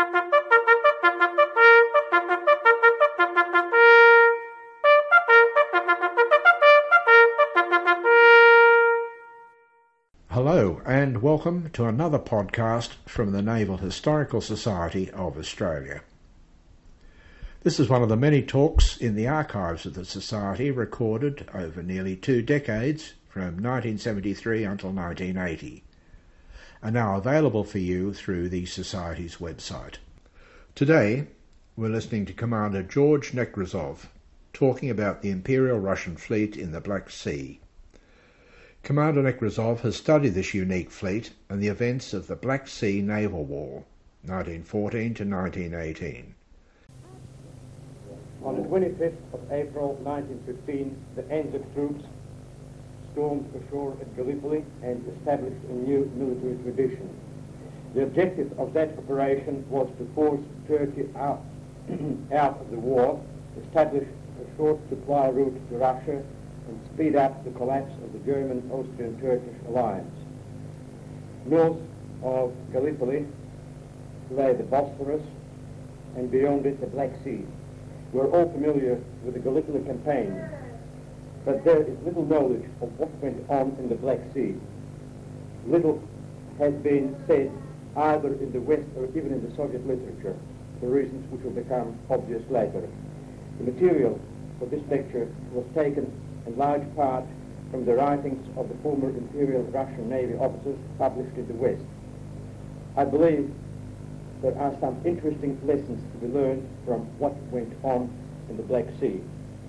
Hello and welcome to another podcast from the Naval Historical Society of Australia. This is one of the many talks in the archives of the Society recorded over nearly 2 decades from 1973 until 1980, and now available for you through the Society's website. Today we're listening to Commander George Nekrasov talking about the Imperial Russian fleet in the Black Sea. Commander Nekrasov has studied this unique fleet and the events of the Black Sea Naval War, 1914 to 1918. On the 25th of April 1915, the Anzac troops stormed ashore at Gallipoli and established a new military tradition. The objective of that operation was to force Turkey out of the war, establish a short supply route to Russia, and speed up the collapse of the German-Austrian-Turkish alliance. North of Gallipoli lay the Bosphorus, and beyond it the Black Sea. We're all familiar with the Gallipoli campaign, but there is little knowledge of what went on in the Black Sea. Little has been said either in the West or even in the Soviet literature, for reasons which will become obvious later. The material for this lecture was taken in large part from the writings of the former Imperial Russian Navy officers published in the West. I believe there are some interesting lessons to be learned from what went on in the Black Sea.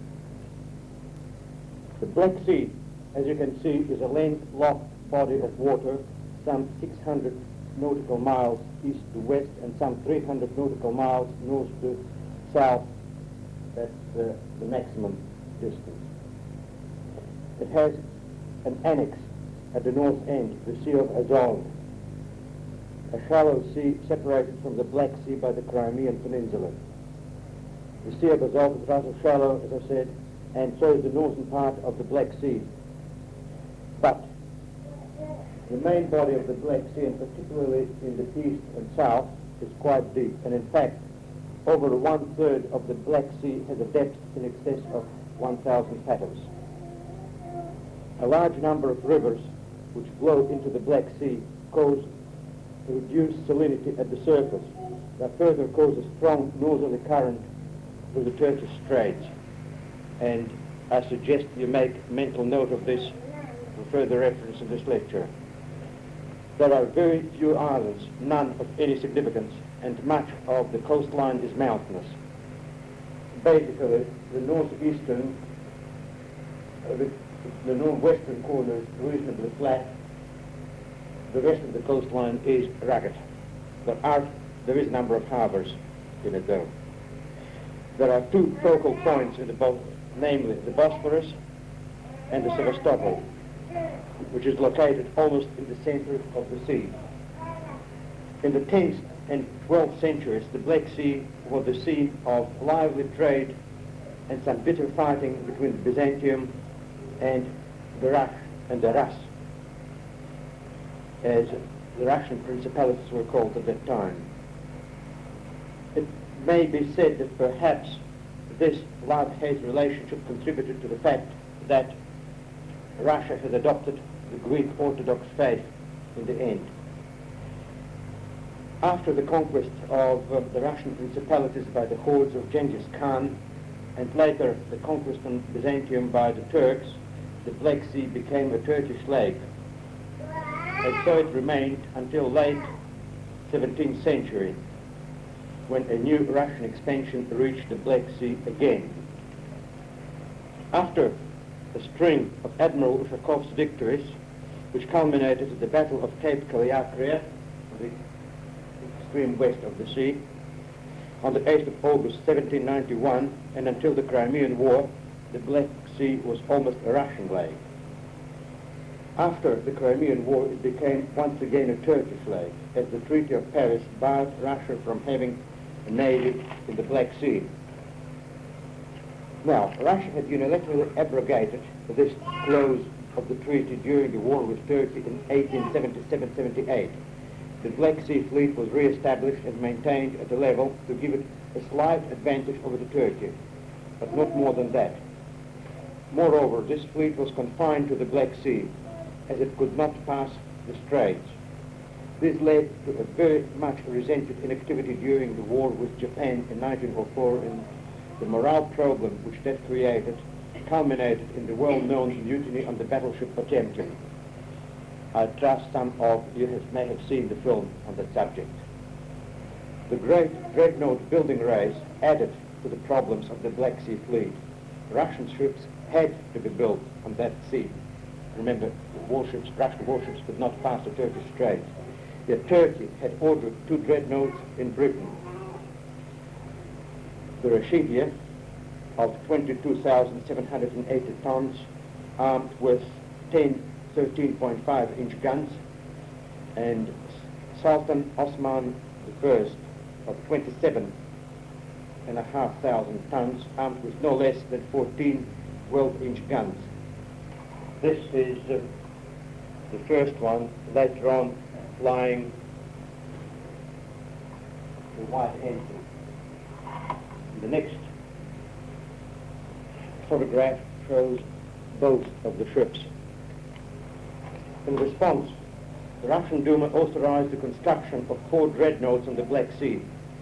The Black Sea, as you can see, is a landlocked body of water, some 600 nautical miles east to west and some 300 nautical miles north to south. That's the maximum distance. It has an annex at the north end, the Sea of Azov, a shallow sea separated from the Black Sea by the Crimean Peninsula. The Sea of Azov is rather shallow, as I said, and so is the northern part of the Black Sea. But the main body of the Black Sea, and particularly in the east and south, is quite deep. And in fact, over 1/3 of the Black Sea has a depth in excess of 1,000 fathoms. A large number of rivers which flow into the Black Sea cause a reduced salinity at the surface that further causes strong northerly current through the Turkish Straits. And I suggest you make mental note of this for further reference in this lecture. There are very few islands, none of any significance, and much of the coastline is mountainous. Basically, the northeastern the northwestern corner is reasonably flat. The rest of the coastline is rugged. There is a number of harbours in it though. There are 2 focal points in the boat, namely the Bosphorus and the Sevastopol, which is located almost in the centre of the sea. In the 10th and 12th centuries, the Black Sea was the scene of lively trade and some bitter fighting between Byzantium and the Rus, as the Russian principalities were called at that time. It may be said that perhaps this love-hate relationship contributed to the fact that Russia has adopted the Greek Orthodox faith in the end. After the conquest of the Russian principalities by the hordes of Genghis Khan, and later the conquest of Byzantium by the Turks, the Black Sea became a Turkish lake, and so it remained until late 17th century, when a new Russian expansion reached the Black Sea again. After a string of Admiral Ushakov's victories, which culminated at the Battle of Cape Kaliakria, on the extreme west of the sea, on the 8th of August 1791, and until the Crimean War, the Black Sea was almost a Russian lake. After the Crimean War, it became once again a Turkish lake, as the Treaty of Paris barred Russia from having a navy in the Black Sea. Now, Russia had unilaterally abrogated this clause of the treaty during the war with Turkey in 1877-78. the Black Sea Fleet was re-established and maintained at a level to give it a slight advantage over the Turkey, but not more than that. Moreover, this fleet was confined to the Black Sea, as it could not pass the Straits. This led to a very much resented inactivity during the war with Japan in 1904, and the morale problem which that created culminated in the well-known mutiny on the battleship Potemkin. I trust some of you may have seen the film on that subject. The great dreadnought building race added to the problems of the Black Sea Fleet. Russian ships had to be built on that sea. Remember, Russian warships could not pass the Turkish Straits. Yet Turkey had ordered 2 dreadnoughts in Britain. The Rashidia, of 22,780 tons, armed with 10 13.5-inch guns, and Sultan Osman I of 27,500 tons, armed with no less than 14 12-inch guns. This is the first one, later on flying the white ensign. The next photograph shows both of the ships. In response, the Russian Duma authorized the construction of 4 dreadnoughts on the Black Sea.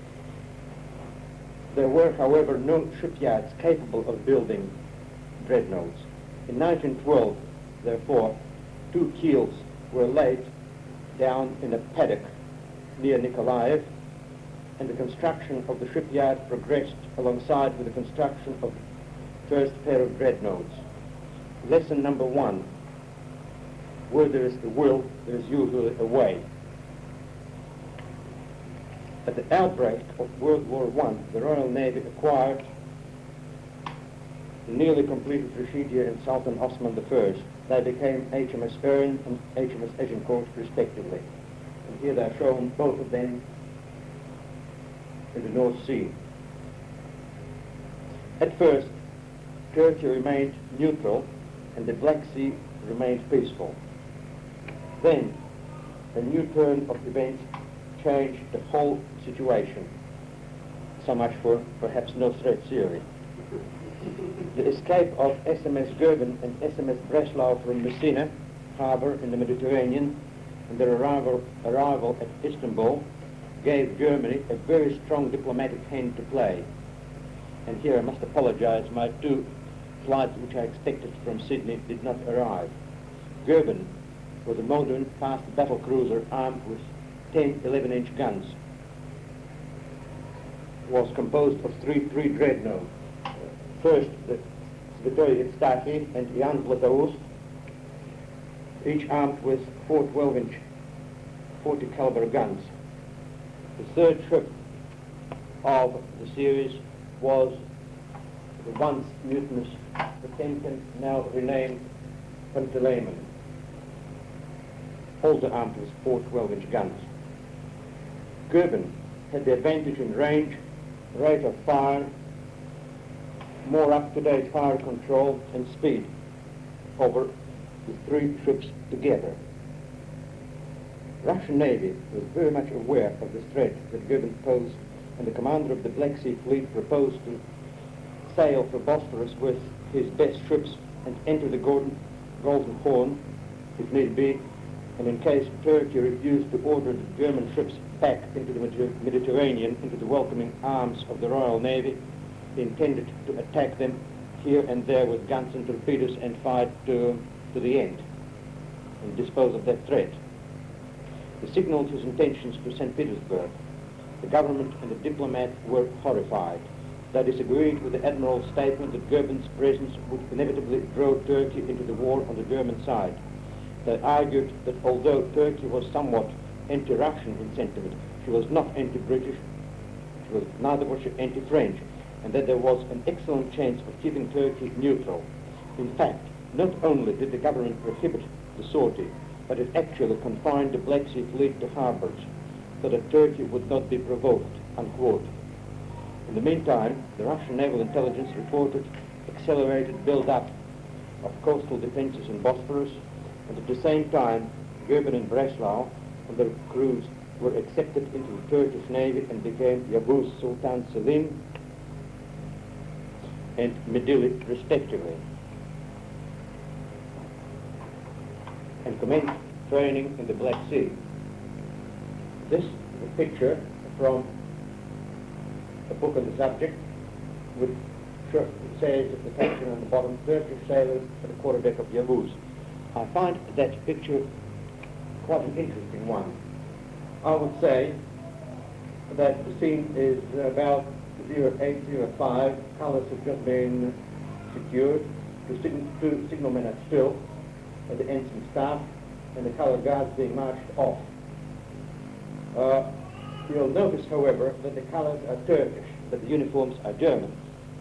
There were, however, no shipyards capable of building dreadnoughts. In 1912, therefore, 2 keels were laid down in a paddock near Nikolaev, and the construction of the shipyard progressed alongside with the construction of the first pair of dreadnoughts. Lesson number 1. Where there is a will, there is usually a way. At the outbreak of World War I, the Royal Navy acquired the nearly completed Rashidia and Sultan Osman I. They became HMS Erin and HMS Agincourt, respectively. And here they are shown, both of them, in the North Sea. At first, Turkey remained neutral and the Black Sea remained peaceful. Then, a new turn of events changed the whole situation. So much for perhaps no threat theory. The escape of SMS Goeben and SMS Breslau from Messina harbour in the Mediterranean and their arrival at Istanbul gave Germany a very strong diplomatic hand to play. And here I must apologize, my 2 flights which I expected from Sydney did not arrive. Goeben was a modern fast battle cruiser armed with 10 11-inch guns. Was composed of 3 dreadnoughts. First, the Svetoy Evstafi and Jan Zlatoust, each armed with 4 12-inch 40 caliber guns. The third ship of the series was the once mutinous Potemkin, now renamed Panteleimon, also armed with 4 12-inch guns. Goeben had the advantage in range, rate of fire, more up-to-date fire control and speed over the 3 ships together. Russian Navy was very much aware of the threat that Goeben posed, and the commander of the Black Sea Fleet proposed to sail for Bosphorus with his best ships and enter the Golden Horn, if need be, and in case Turkey refused to order the German ships back into the Mediterranean, into the welcoming arms of the Royal Navy, he intended to attack them here and there with guns and torpedoes and fight to the end and dispose of that threat. He signaled his intentions to St. Petersburg. The government and the diplomat were horrified. They disagreed with the admiral's statement that Goeben's presence would inevitably draw Turkey into the war on the German side. They argued that although Turkey was somewhat anti-Russian in sentiment, she was not anti-British, neither was she anti-French, and that there was an excellent chance of keeping Turkey neutral. In fact, not only did the government prohibit the sortie, but it actually confined the Black Sea Fleet to harbours, so that Turkey would not be provoked, unquote. In the meantime, the Russian naval intelligence reported accelerated build-up of coastal defences in Bosphorus, and at the same time, Goeben and Breslau, on their crews, were accepted into the Turkish Navy and became Yavuz Sultan Selim and Midilli respectively, and commenced training in the Black Sea. This is a picture from a book on the subject, which says at the caption on the bottom, Turkish sailors at the quarterdeck of Yavuz. I find that picture quite an interesting one. I would say that the scene is about 0805. Colours have just been secured. Two signalmen are still at the ensign staff, and the colour guards being marched off. You'll notice, however, that the colours are Turkish, but the uniforms are German.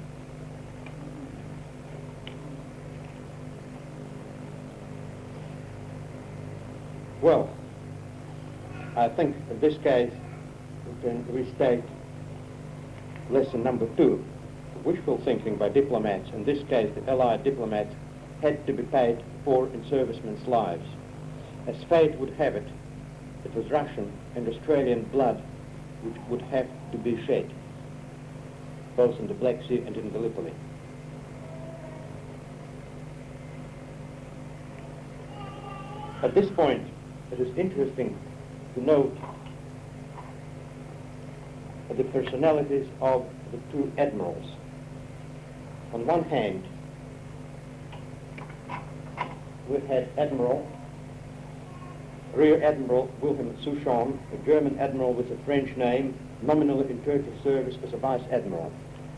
Well, I think in this case we can restate lesson number 2. Wishful thinking by diplomats, in this case the Allied diplomats, had to be paid for in servicemen's lives. As fate would have it, it was Russian and Australian blood which would have to be shed, both in the Black Sea and in Gallipoli. At this point, it is interesting to note the personalities of the two admirals. On one hand, we had Rear Admiral Wilhelm Souchon, a German admiral with a French name, nominally in Turkish service as a vice admiral.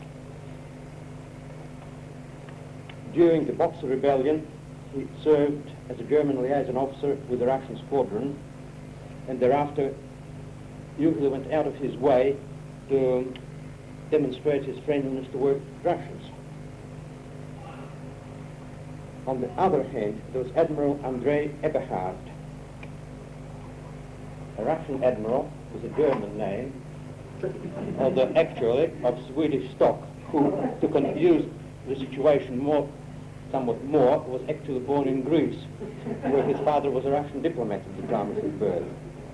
During the Boxer Rebellion, he served as a German liaison officer with the Russian squadron, and thereafter usually went out of his way to demonstrate his friendliness toward Russians. On the other hand, there was Admiral Andrei Eberhard, a Russian admiral with a German name, although actually of Swedish stock, who, to confuse the situation somewhat more, was actually born in Greece, where his father was a Russian diplomat at the time of his birth.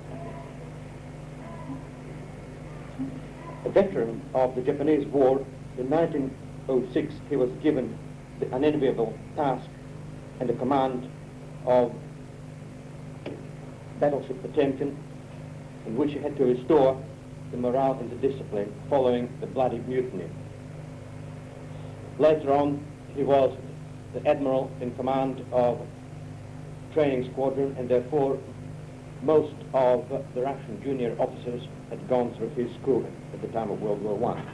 A veteran of the Japanese War, in 1906 he was given the unenviable task and the command of battleship Potemkin, in which he had to restore the morale and the discipline following the bloody mutiny. Later on, he was the admiral in command of training squadron, and therefore most of the Russian junior officers had gone through his schooling at the time of World War I.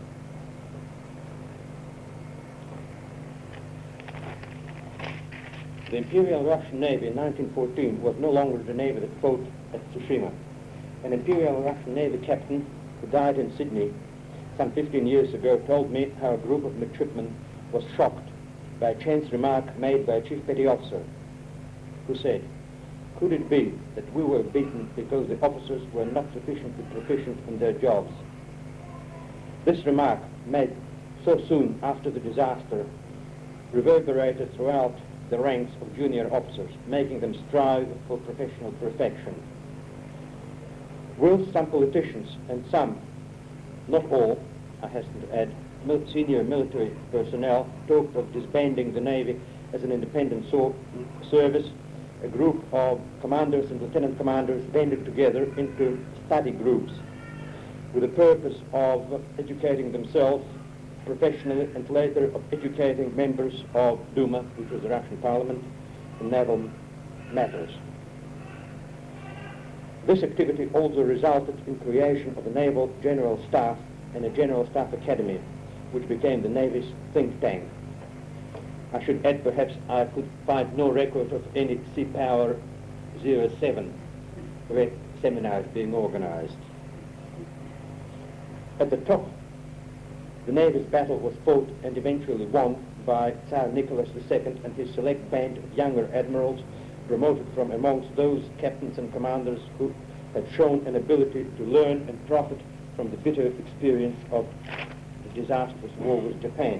The Imperial Russian Navy in 1914 was no longer the navy that fought at Tsushima. An Imperial Russian Navy captain who died in Sydney some 15 years ago told me how a group of midshipmen was shocked by a chance remark made by a chief petty officer, who said, "Could it be that we were beaten because the officers were not sufficiently proficient in their jobs?" This remark, made so soon after the disaster, reverberated throughout the ranks of junior officers, making them strive for professional perfection. Whilst some politicians and some, not all, I hasten to add, senior military personnel talked of disbanding the Navy as an independent service, a group of commanders and lieutenant commanders banded together into study groups with the purpose of educating themselves professionally and later of educating members of Duma, which was the Russian parliament, in naval matters. This activity also resulted in creation of a Naval General Staff and a General Staff Academy, which became the Navy's think tank. I should add, perhaps, I could find no record of any Sea Power 07 seminars being organized. At the top, the Navy's battle was fought and eventually won by Tsar Nicholas II and his select band of younger admirals, promoted from amongst those captains and commanders who had shown an ability to learn and profit from the bitter experience of the disastrous war with Japan.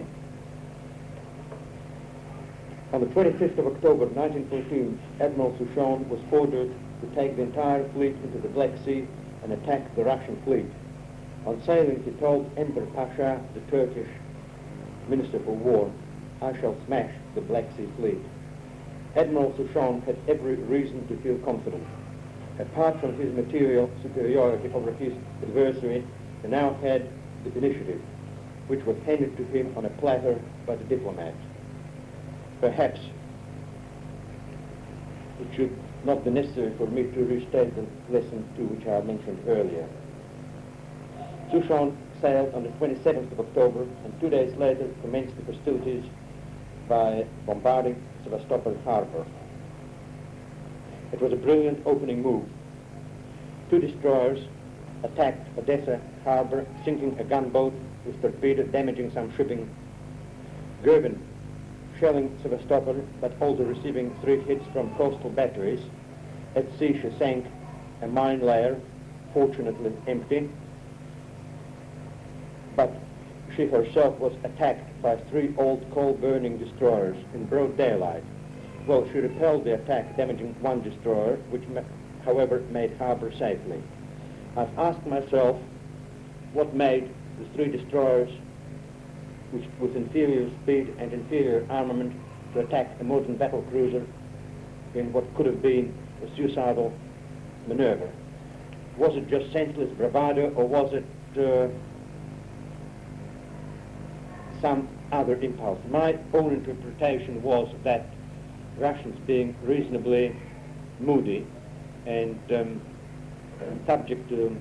On the 25th of October 1914, Admiral Souchon was ordered to take the entire fleet into the Black Sea and attack the Russian fleet. On sailing, he told Enver Pasha, the Turkish Minister for War, "I shall smash the Black Sea fleet." Admiral Souchon had every reason to feel confident. Apart from his material superiority over his adversary, he now had the initiative, which was handed to him on a platter by the diplomat. Perhaps it should not be necessary for me to restate the lesson 2 which I mentioned earlier. Souchon sailed on the 27th of October and 2 days later commenced the hostilities by bombarding Sevastopol harbor. It was a brilliant opening move. 2 destroyers attacked Odessa harbor, sinking a gunboat with torpedo, damaging some shipping. Goeben shelling Sevastopol, but also receiving 3 hits from coastal batteries. At sea she sank a mine layer, fortunately empty, but she herself was attacked by 3 old coal-burning destroyers in broad daylight. Well, she repelled the attack, damaging 1 destroyer, which however made harbor safely. I've asked myself what made the 3 destroyers, which with inferior speed and inferior armament, to attack a modern battle cruiser in what could have been a suicidal maneuver. Was it just senseless bravado, or was it some other impulse? My own interpretation was that Russians, being reasonably moody and subject to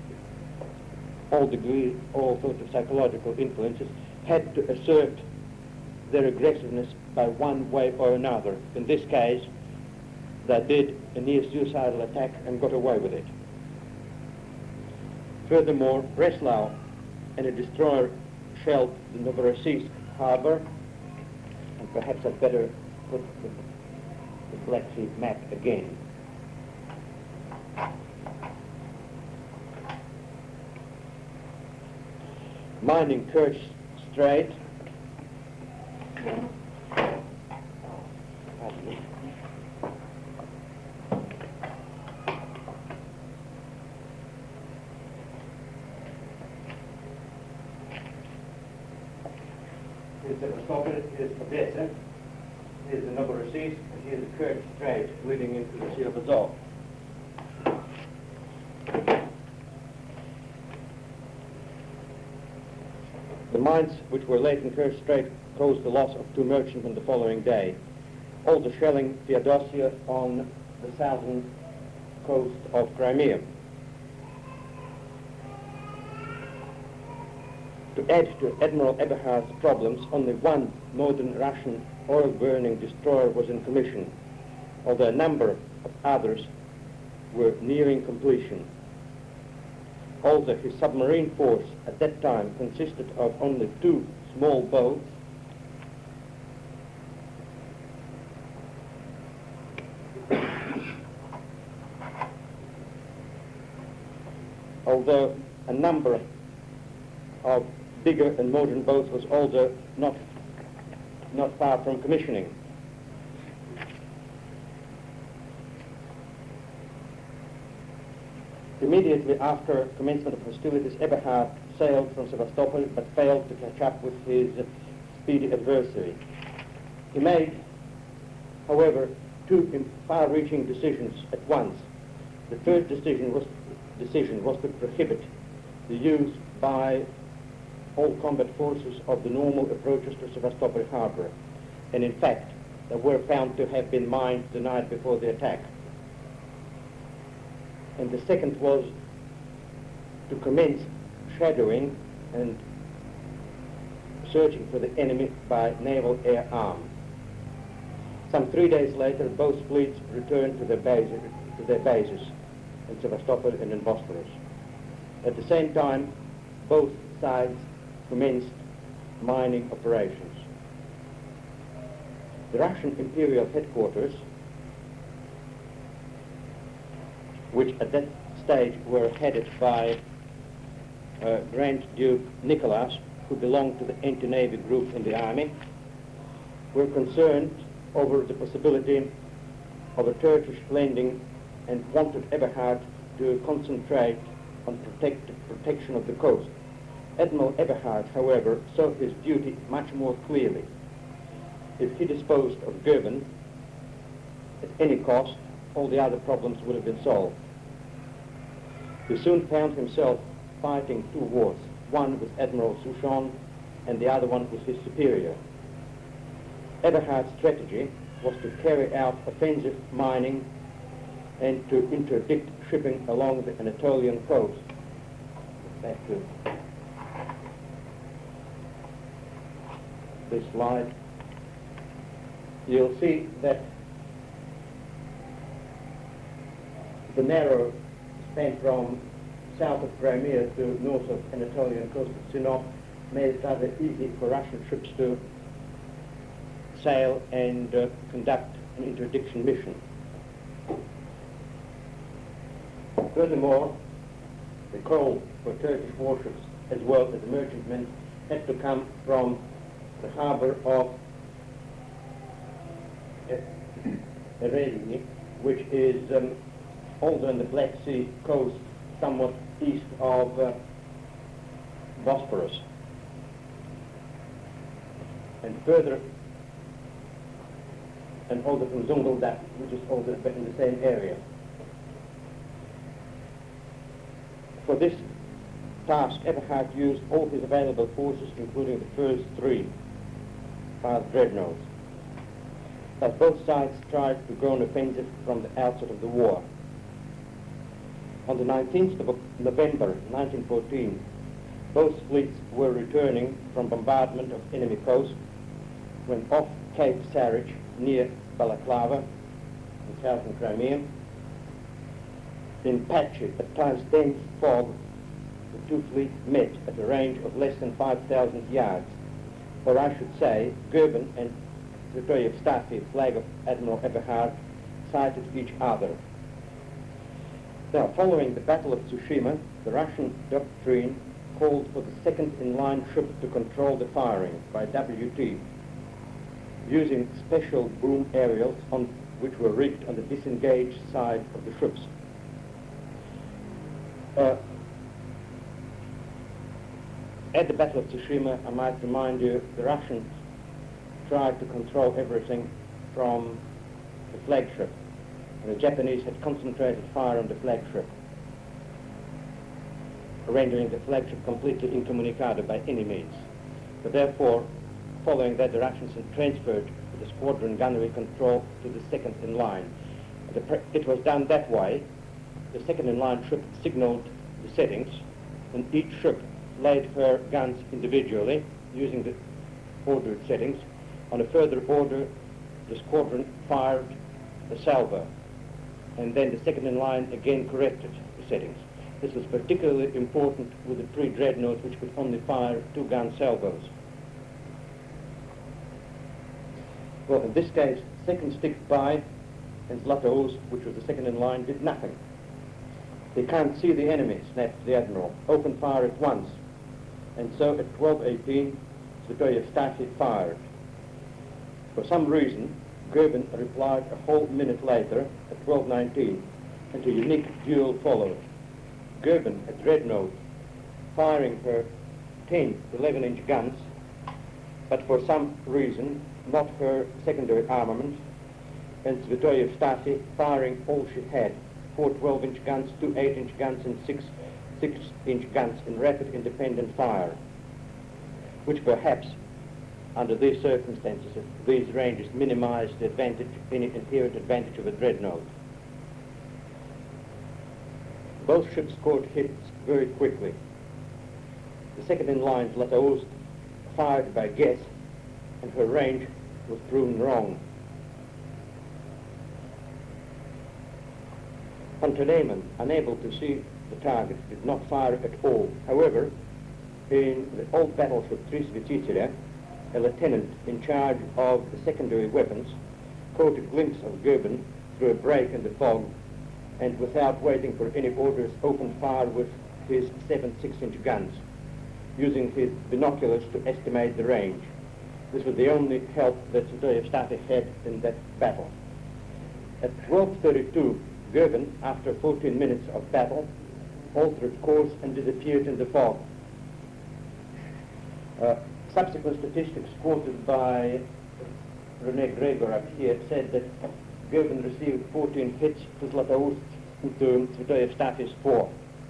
all sorts of psychological influences, had to assert their aggressiveness by one way or another. In this case, they did a near-suicidal attack and got away with it. Furthermore, Breslau and a destroyer shelled the Novorossiysk harbor, and perhaps I'd better put the Black Sea map again. Mining Kerch Strait, here's Sevastopol, here's Odessa, here's the Novorossiysk, and here's the Kerch Strait leading into the Sea of Azov. The mines which were laid in Kerch Strait caused the loss of 2 merchantmen the following day. Also shelling Theodosia on the southern coast of Crimea. To add to Admiral Eberhard's problems, only 1 modern Russian oil-burning destroyer was in commission, although a number of others were nearing completion. Also, his submarine force at that time consisted of only 2 small boats, although a number of bigger and modern boats was also not far from commissioning. Immediately after commencement of hostilities, Eberhard sailed from Sevastopol but failed to catch up with his speedy adversary. He made, however, 2 far-reaching decisions at once. The first decision was to prohibit the use by all combat forces of the normal approaches to Sevastopol harbor, and in fact they were found to have been mined the night before the attack. And the second was to commence shadowing and searching for the enemy by naval air arm. Some 3 days later, both fleets returned to their bases in Sevastopol and in Bosporus. At the same time, both sides commenced mining operations. The Russian imperial headquarters, which at that stage were headed by Grand Duke Nicholas, who belonged to the anti-navy group in the army, were concerned over the possibility of a Turkish landing and wanted Eberhard to concentrate on protection of the coast. Admiral Eberhard, however, saw his duty much more clearly. If he disposed of Goeben at any cost, all the other problems would have been solved. He soon found himself fighting two wars, one with Admiral Souchon and the other one with his superior. Eberhard's strategy was to carry out offensive mining and to interdict shipping along the Anatolian coast. Back to this slide. You'll see that the narrow span from south of Crimea to north of Anatolian coast of Sinop made it rather easy for Russian ships to sail and conduct an interdiction mission. Furthermore, the coal for Turkish warships as well as merchantmen had to come from the harbour of Ereğli, which is also on the Black Sea coast, somewhat east of Bosporus. And further, and also from Zonguldak, which is also in the same area. For this task, Eberhard used all his available forces, including the first three fast dreadnoughts. But both sides tried to go on offensive from the outset of the war. On the 19th of November 1914, both fleets were returning from bombardment of enemy coast when off Cape Sarich near Balaclava in southern Crimea, in patchy, at times dense fog, the two fleets met at a range of less than 5,000 yards, or I should say, Goeben and Zvrtoyev-Stafi, flag of Admiral Eberhard, sighted each other. Now, following the Battle of Tsushima, the Russian doctrine called for the second-in-line ship to control the firing by WT, using special boom aerials which were rigged on the disengaged side of the ships. At the Battle of Tsushima, I might remind you, the Russians tried to control everything from the flagship, and the Japanese had concentrated fire on the flagship, rendering the flagship completely incommunicado by any means. But therefore, following that, the Russians had transferred the squadron gunnery control to the second in line. It was done that way. The second in line ship signaled the settings, and each ship laid her guns individually using the ordered settings. On a further order, the squadron fired a salvo, and then the second in line again corrected the settings. This was particularly important with the three dreadnoughts, which could only fire two-gun salvos. Well, in this case, second stick by, and Zlatoust, which was the second in line, did nothing. They can't see the enemy, snapped the Admiral. Open fire at once. And so at 12:18, Zvrtoyev-Stafi fired. For some reason, Goeben replied a whole minute later at 12:19, and a unique duel followed. Goeben, a dreadnought, firing her 10 11-inch guns, but for some reason not her secondary armament, and Zvrtoyev-Stafi firing all she had, 4 12-inch guns, 2 8-inch guns, and 6 6-inch guns in rapid independent fire, which perhaps, under these circumstances, at these ranges, minimized the advantage, any inherent advantage of a dreadnought. Both ships scored hits very quickly. The second in line, Zlatoust, fired by guess, and her range was proven wrong. Pontoleman, unable to see the target, did not fire at all. However, in the old battleship Trisvitsitsila, a lieutenant in charge of the secondary weapons caught a glimpse of Goeben through a break in the fog, and without waiting for any orders, opened fire with his 7 6-inch guns, using his binoculars to estimate the range. This was the only help that Zvrtoyev-Stafi had in that battle. At 12:32, Goeben, after 14 minutes of battle, altered course and disappeared in the fog. Subsequent statistics quoted by René Gregor up here said that Goeben received 14 hits to Zlatoust to Svetojev-Staffi's 4.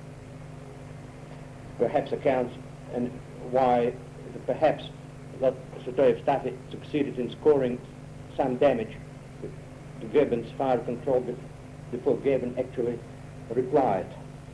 Perhaps accounts and why perhaps that Svetojev-Staffi succeeded in scoring some damage to Goeben's fire control before Goeben actually replied.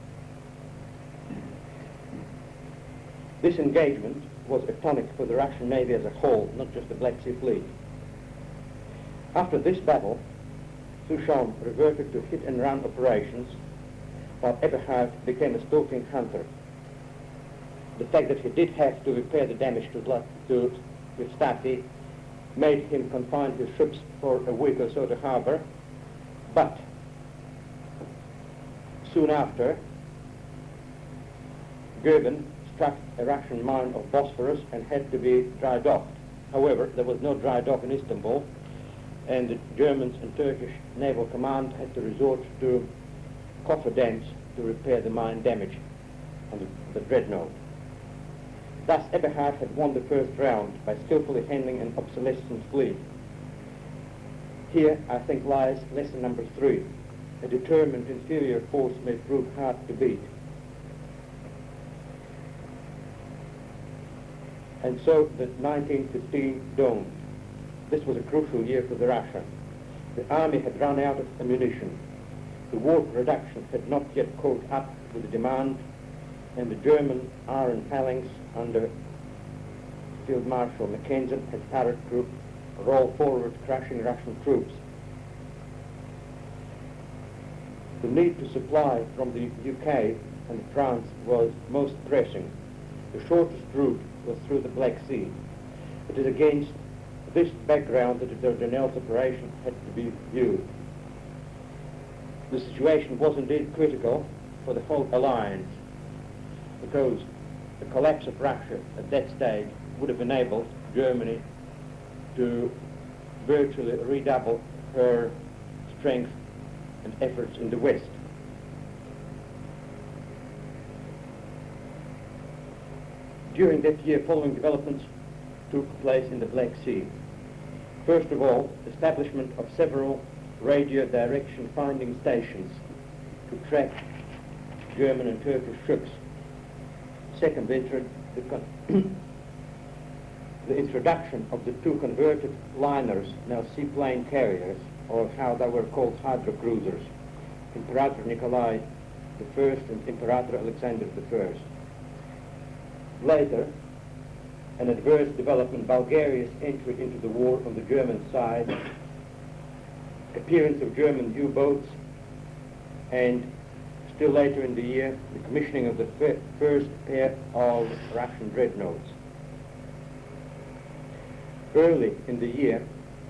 This engagement was a tonic for the Russian Navy as a whole, not just the Black Sea Fleet. After this battle, Souchon reverted to hit-and-run operations, while Eberhard became a stalking hunter. The fact that he did have to repair the damage to Staffi made him confine his ships for a week or so to harbour, but soon after, Goeben struck a Russian mine of Bosphorus and had to be dry docked. However, there was no dry dock in Istanbul, and the Germans and Turkish Naval Command had to resort to cofferdams to repair the mine damage on the dreadnought. Thus, Eberhard had won the first round by skillfully handling an obsolescent fleet. Here, I think, lies lesson number 3. A determined inferior force may prove hard to beat. And so the 1915 dawned. This was a crucial year for the Russians. The army had run out of ammunition. The war production had not yet caught up with the demand, and the German Iron Phalanx under Field Marshal Mackensen had started to roll forward, crushing Russian troops. The need to supply from the UK and France was most pressing. The shortest route was through the Black Sea. It is against this background that the Dardanelles operation had to be viewed. The situation was indeed critical for the whole alliance, because the collapse of Russia at that stage would have enabled Germany to virtually redouble her strength and efforts in the West. During that year, following developments took place in the Black Sea. First of all, establishment of several radio direction finding stations to track German and Turkish ships. Second, the introduction of the 2 converted liners, now seaplane carriers, or how they were called hydrocruisers, Imperator Nikolai I and Imperator Alexander I. Later, an adverse development, Bulgaria's entry into the war on the German side, appearance of German U-boats, and still later in the year, the commissioning of the first pair of Russian dreadnoughts. Early in the year,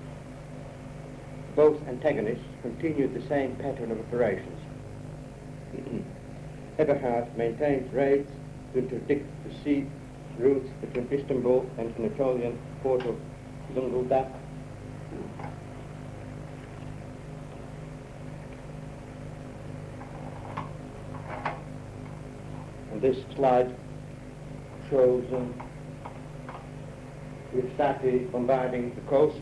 both antagonists continued the same pattern of operations. Eberhard maintained raids to interdict the sea routes between Istanbul and Anatolian port of Zonguldak. And this slide shows Staffi bombarding the coast.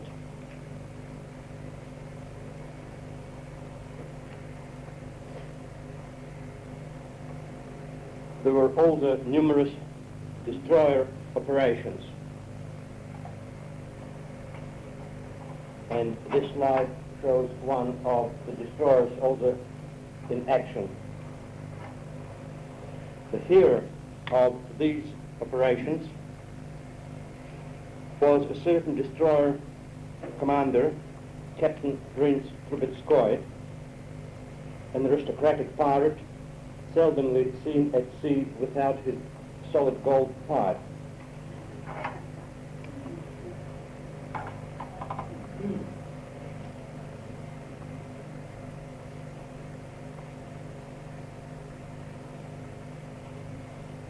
There were also numerous destroyer operations. And this slide shows one of the destroyers also in action. The hero of these operations was a certain destroyer commander, Captain Prince Trubetskoy, an aristocratic pirate seldomly seen at sea without his solid gold pipe.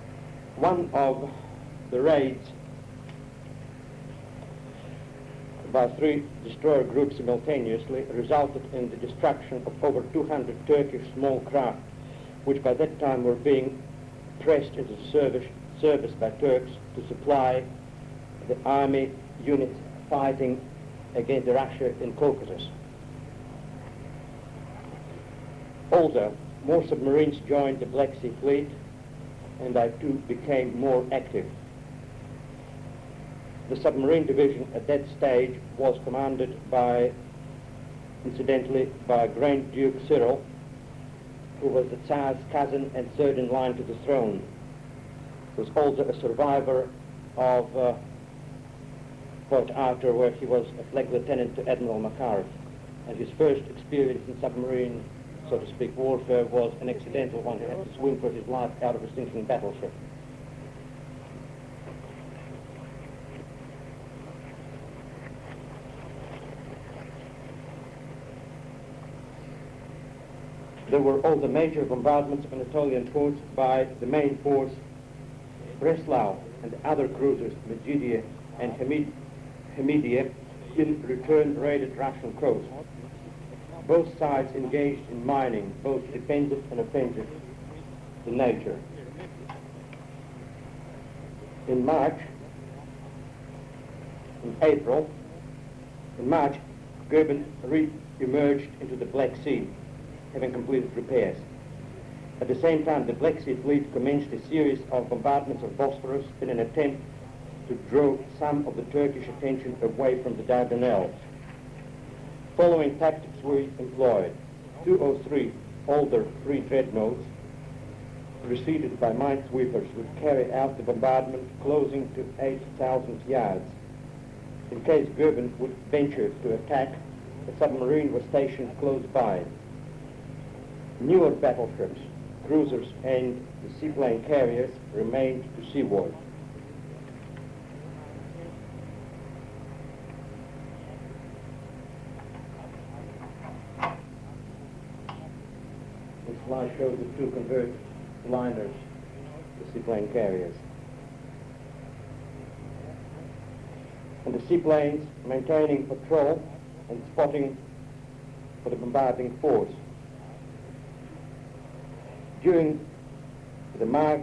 One of the raids by 3 destroyer groups simultaneously resulted in the destruction of over 200 Turkish small craft, which by that time were being pressed into service by Turks to supply the army units fighting against Russia in Caucasus. Also, more submarines joined the Black Sea Fleet, and I too became more active. The submarine division at that stage was commanded by, incidentally, by Grand Duke Cyril, who was the Tsar's cousin and third in line to the throne. He was also a survivor of Port Arthur, where he was a flag lieutenant to Admiral Makarov, and his first experience in submarine, so to speak, warfare was an accidental one. He had to swim for his life out of a sinking battleship. There were all the major bombardments of Anatolian ports by the main force, Breslau, and the other cruisers, Medjidia and Hamidia, in return raided Russian coast. Both sides engaged in mining, both defensive and offensive in nature. In March, Goeben re-emerged into the Black Sea, having completed repairs. At the same time, the Black Sea Fleet commenced a series of bombardments of Bosphorus in an attempt to draw some of the Turkish attention away from the Dardanelles. Following tactics were employed: 203 older free dreadnoughts, preceded by minesweepers, would carry out the bombardment closing to 8,000 yards. In case Goeben would venture to attack, a submarine was stationed close by. Newer battleships, cruisers and the seaplane carriers remained to seaward. This slide shows the two converted liners, the seaplane carriers. And the seaplanes maintaining patrol and spotting for the bombarding force. During the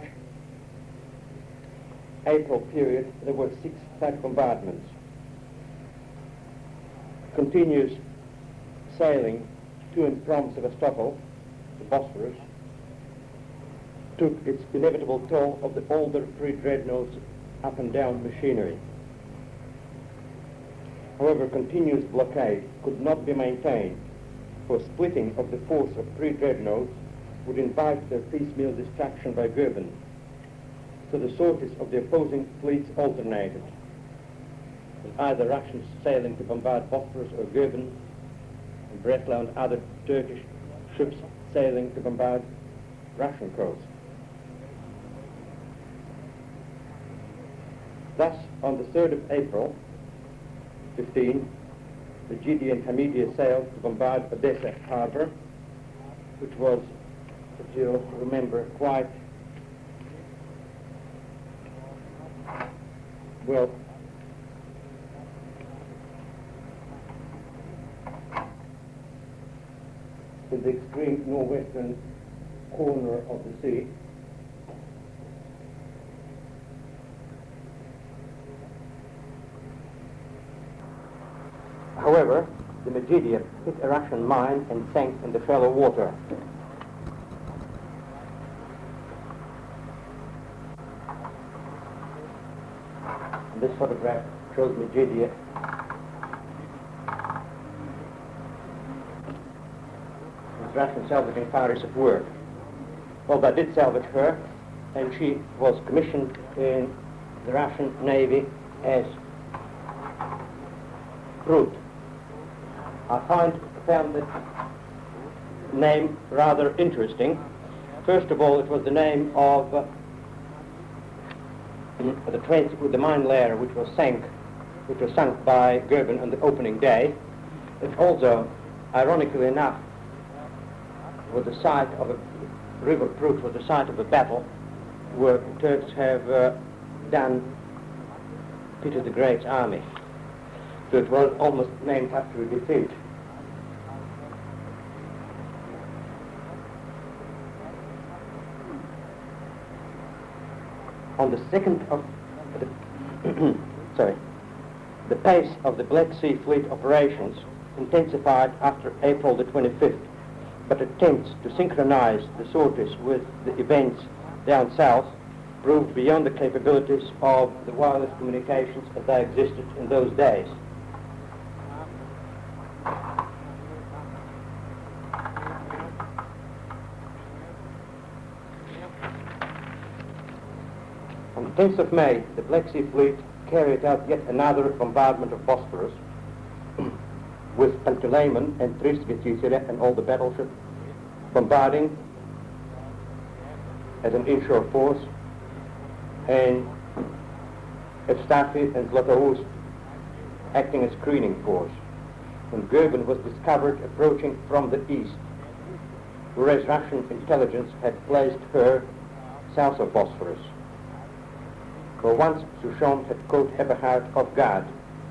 March-April period, there were 6 such bombardments. Continuous sailing to and from Sevastopol, the Bosphorus, took its inevitable toll of the older free dreadnoughts up and down machinery. However, continuous blockade could not be maintained, for splitting of the force of free dreadnoughts would invite their piecemeal destruction by Goeben. So the sources of the opposing fleets alternated, with either Russians sailing to bombard Bosphorus or Goeben, and Breslau and other Turkish ships sailing to bombard Russian coast. Thus, on the 3rd of April, 15, the Medjidia and Hamidia sailed to bombard Odessa harbor, which was, if you remember, quite well in the extreme northwestern corner of the sea. However, the Medjidia hit a Russian mine and sank in the shallow water. This photograph shows Medjidia with Russian salvaging parties at work. Well, they did salvage her, and she was commissioned in the Russian Navy as Brut. I found that name rather interesting. First of all, it was the name of the mine layer which was sunk by Goeben on the opening day. It also, ironically enough, was the site of a river Prut, was the site of a battle where Turks have done Peter the Great's army. So it was almost named after a defeat. On the 2nd of the pace of the Black Sea Fleet operations intensified after April the 25th, but attempts to synchronize the sorties with the events down south proved beyond the capabilities of the wireless communications as they existed in those days. On the 10th of May, the Black Sea Fleet carried out yet another bombardment of Bosphorus with Panteleimon and Trisvetice and all the battleships bombarding as an inshore force, and Evstafi and Zlatoust acting as screening force, when Goeben was discovered approaching from the east, whereas Russian intelligence had placed her south of Bosphorus. For once, Souchon had caught Eberhard off guard.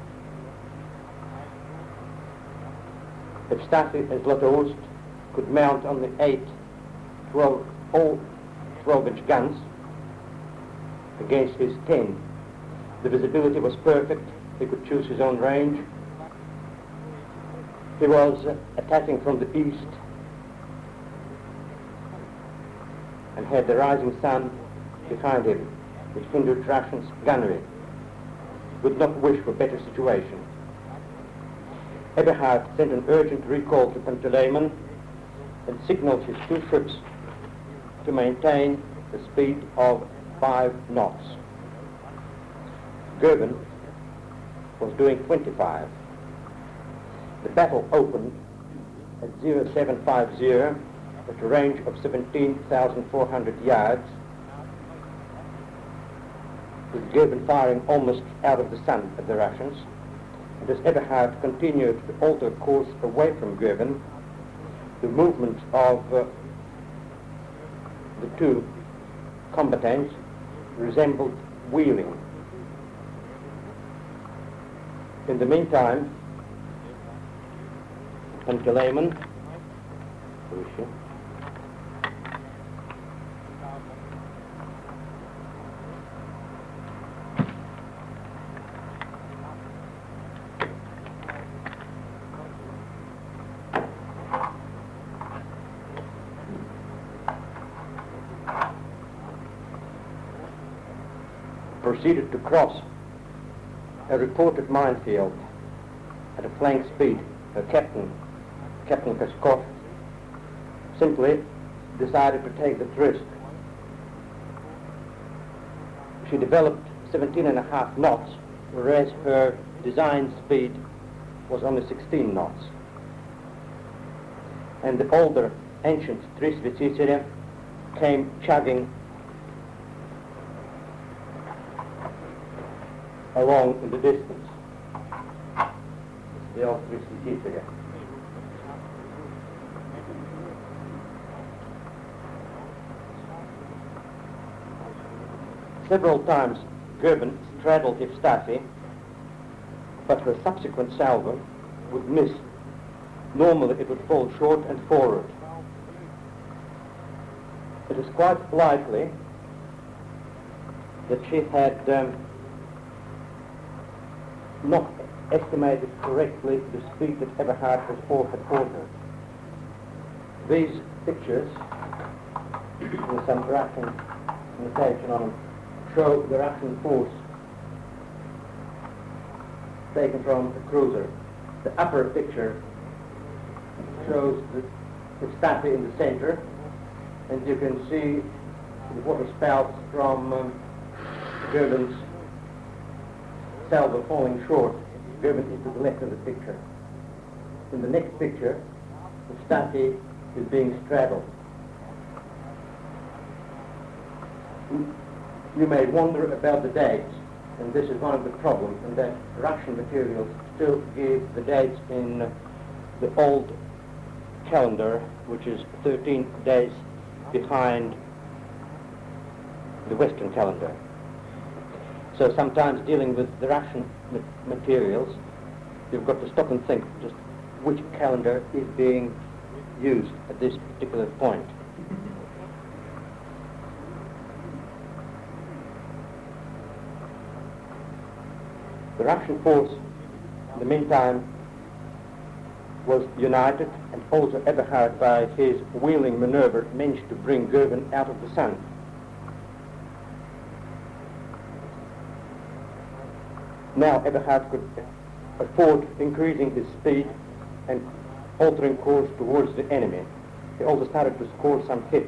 Evstafi and Zlatoust could mount on the all 12-inch guns against his 10. The visibility was perfect. He could choose his own range. He was attacking from the east and had the rising sun behind him, which hindered Russians' gunnery. Would not wish for a better situation. Eberhard sent an urgent recall to Panteleimon and signaled his 2 ships to maintain the speed of 5 knots. Goeben was doing 25. The battle opened at 0750 at a range of 17,400 yards, with Goeben firing almost out of the sun at the Russians. And as Eberhard continued to alter course away from Goeben, the movement of the 2 combatants resembled wheeling. In the meantime, Panteleimon, who is she? Proceeded to cross a reported minefield at a flank speed. Her Captain Peskov, simply decided to take the risk. She developed 17.5 knots, whereas her design speed was only 16 knots. And the older ancient Trisvetice came chugging along in the distance. The old Trisvetice. Several times Goeben straddled Evstafi, but her subsequent salvo would miss. Normally it would fall short and forward. It is quite likely that she had not estimated correctly the speed that Eberhard had ordered. These pictures, with some Russian notation on them, show the Russian force taken from a cruiser. The upper picture shows the Evstafi in the center, and you can see the water spouts from Goeben's salvo falling short. Goeben is to the left of the picture. In the next picture, Evstafi is being straddled. You may wonder about the dates, and this is one of the problems, in that Russian materials still give the dates in the old calendar, which is 13 days behind the Western calendar. So sometimes dealing with the Russian materials, you've got to stop and think just which calendar is being used at this particular point. The Russian force, in the meantime, was united, and also Eberhard, by his wheeling maneuver, managed to bring Goeben out of the sun. Now Eberhard could afford increasing his speed and altering course towards the enemy. He also started to score some hits.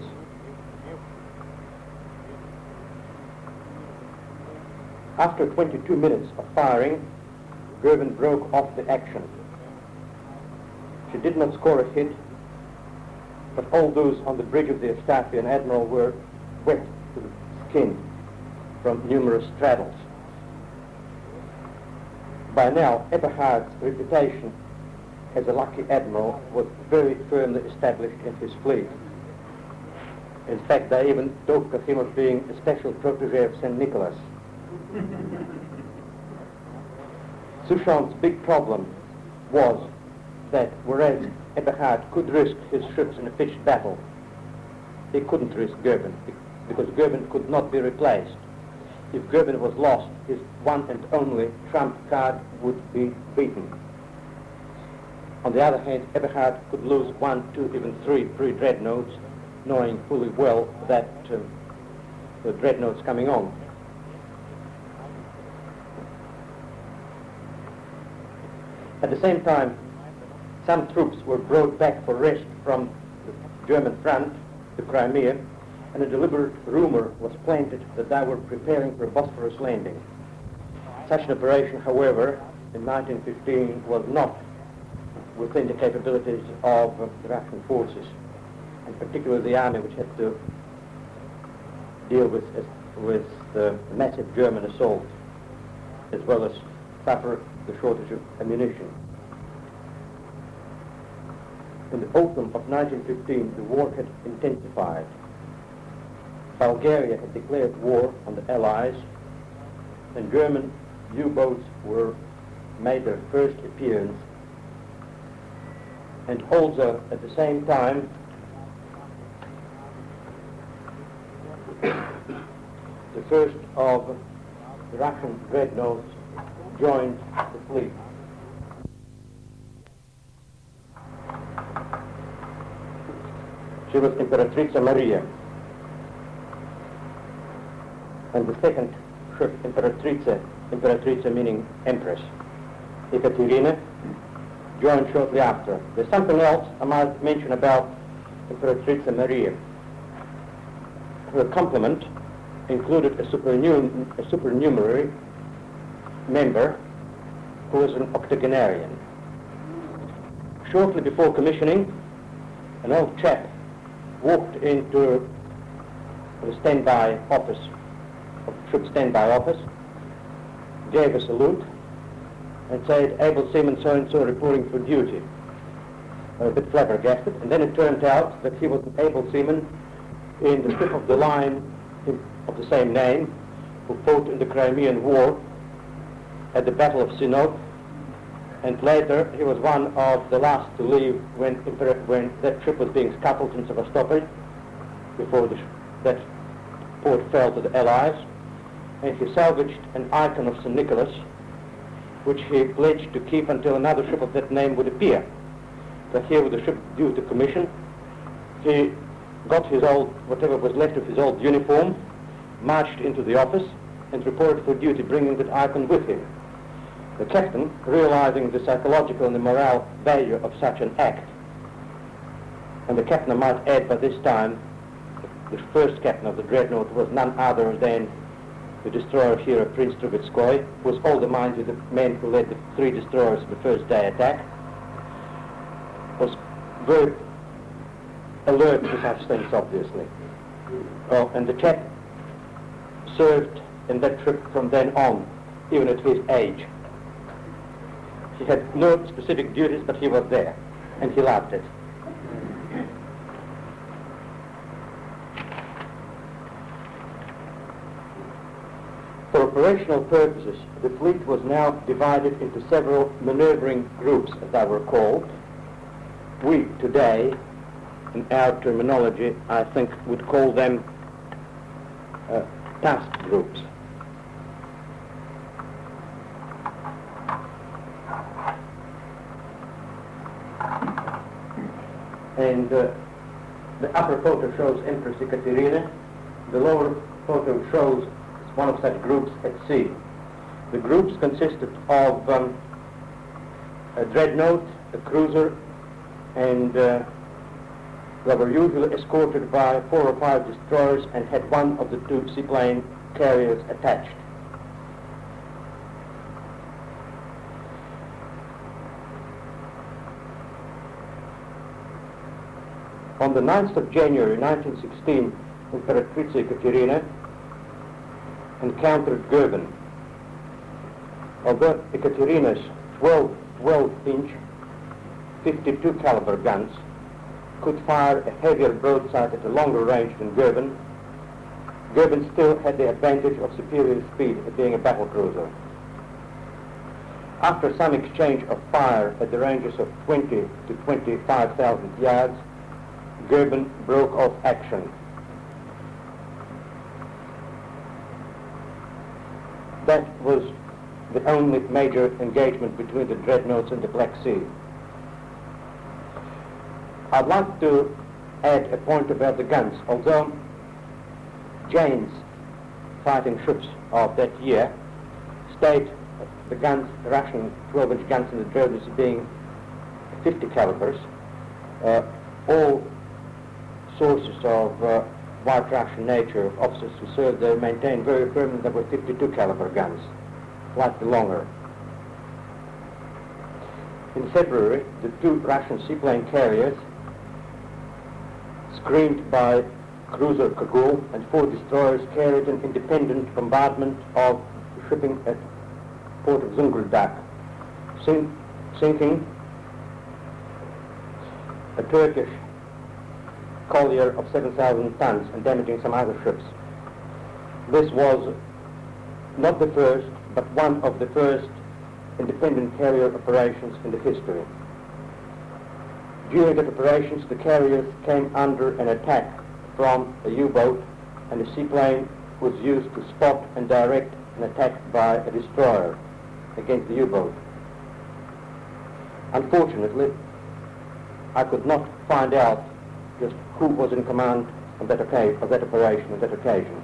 After 22 minutes of firing, Goeben broke off the action. She did not score a hit, but all those on the bridge of the Eustathian Admiral were wet to the skin from numerous straddles. By now, Eberhard's reputation as a lucky admiral was very firmly established in his fleet. In fact, they even talked of him as being a special protege of St. Nicholas. Suchan's big problem was that whereas Eberhard could risk his ships in a pitched battle, he couldn't risk Goeben, because Goeben could not be replaced. If Goeben was lost, his one and only trump card would be beaten. On the other hand, Eberhard could lose 1, 2, even 3 pre-dreadnoughts, knowing fully well that the dreadnoughts coming on. At the same time, some troops were brought back for rest from the German front to Crimea, and a deliberate rumor was planted that they were preparing for a Bosphorus landing. Such an operation, however, in 1915 was not within the capabilities of the Russian forces, and particularly the army, which had to deal with the massive German assault, as well as suffer the shortage of ammunition. In the autumn of 1915, the war had intensified. Bulgaria had declared war on the Allies, and German U-boats made their first appearance. And also, at the same time, the first of the Russian dreadnoughts joined the fleet. She was Imperatrica Maria, and the second ship, Imperatrica meaning Empress, Ekaterina, joined shortly after. There's something else I might mention about Imperatrica Maria. Her complement included a supernumerary member who was an octogenarian. Shortly before commissioning, an old chap walked into the standby office, ship standby office, gave a salute, and said, "Able seaman so-and-so reporting for duty." A bit flabbergasted, and then it turned out that he was an able seaman in the ship of the line of the same name, who fought in the Crimean War at the Battle of Sinope, and later he was one of the last to leave when that ship was being scuttled in Sevastopol, before that port fell to the Allies, and he salvaged an icon of St. Nicholas, which he pledged to keep until another ship of that name would appear. So here, with the ship due to commission, he got his old, whatever was left of his old uniform, marched into the office, and reported for duty, bringing that icon with him. The captain, realizing the psychological and the moral value of such an act, and the captain, I might add, by this time, the first captain of the dreadnought was none other than the destroyer hero Prince Trubetskoy, who was all the mind with the men who led the 3 destroyers of the first day attack, was very alert to such things, obviously. Oh, and the chap served in that trip from then on, even at his age. He had no specific duties, but he was there, and he loved it. For operational purposes, the fleet was now divided into several maneuvering groups, as they were called. We today, in our terminology, I think would call them task groups. And the upper photo shows Empress Ekaterina. The lower photo shows one of such groups at sea. The groups consisted of a dreadnought, a cruiser, and they were usually escorted by 4 or 5 destroyers and had one of the 2 seaplane carriers attached. On the 9th of January 1916, Imperatrice Ekaterina encountered Goeben. Although Ekaterina's 12-inch 52 caliber guns could fire a heavier broadside at a longer range than Goeben, Goeben still had the advantage of superior speed at being a battle cruiser. After some exchange of fire at the ranges of 20 to 25,000 yards, Goeben broke off action. That was the only major engagement between the dreadnoughts and the Black Sea. I'd like to add a point about the guns. Although Jane's fighting ships of that year state the guns, the Russian 12-inch guns in the dreadnoughts being 50 calibers, all sources of white Russian nature, of officers who served there, maintained very firmly that were 52 caliber guns, slightly longer. In February, the 2 Russian seaplane carriers, screened by cruiser Kagul and 4 destroyers, carried an independent bombardment of shipping at port of Zonguldak, sinking a Turkish collier of 7,000 tons and damaging some other ships. This was not the first, but one of the first independent carrier operations in the history. During the operations, the carriers came under an attack from a U-boat, and a seaplane was used to spot and direct an attack by a destroyer against the U-boat. Unfortunately, I could not find out just who was in command of that operation on that occasion.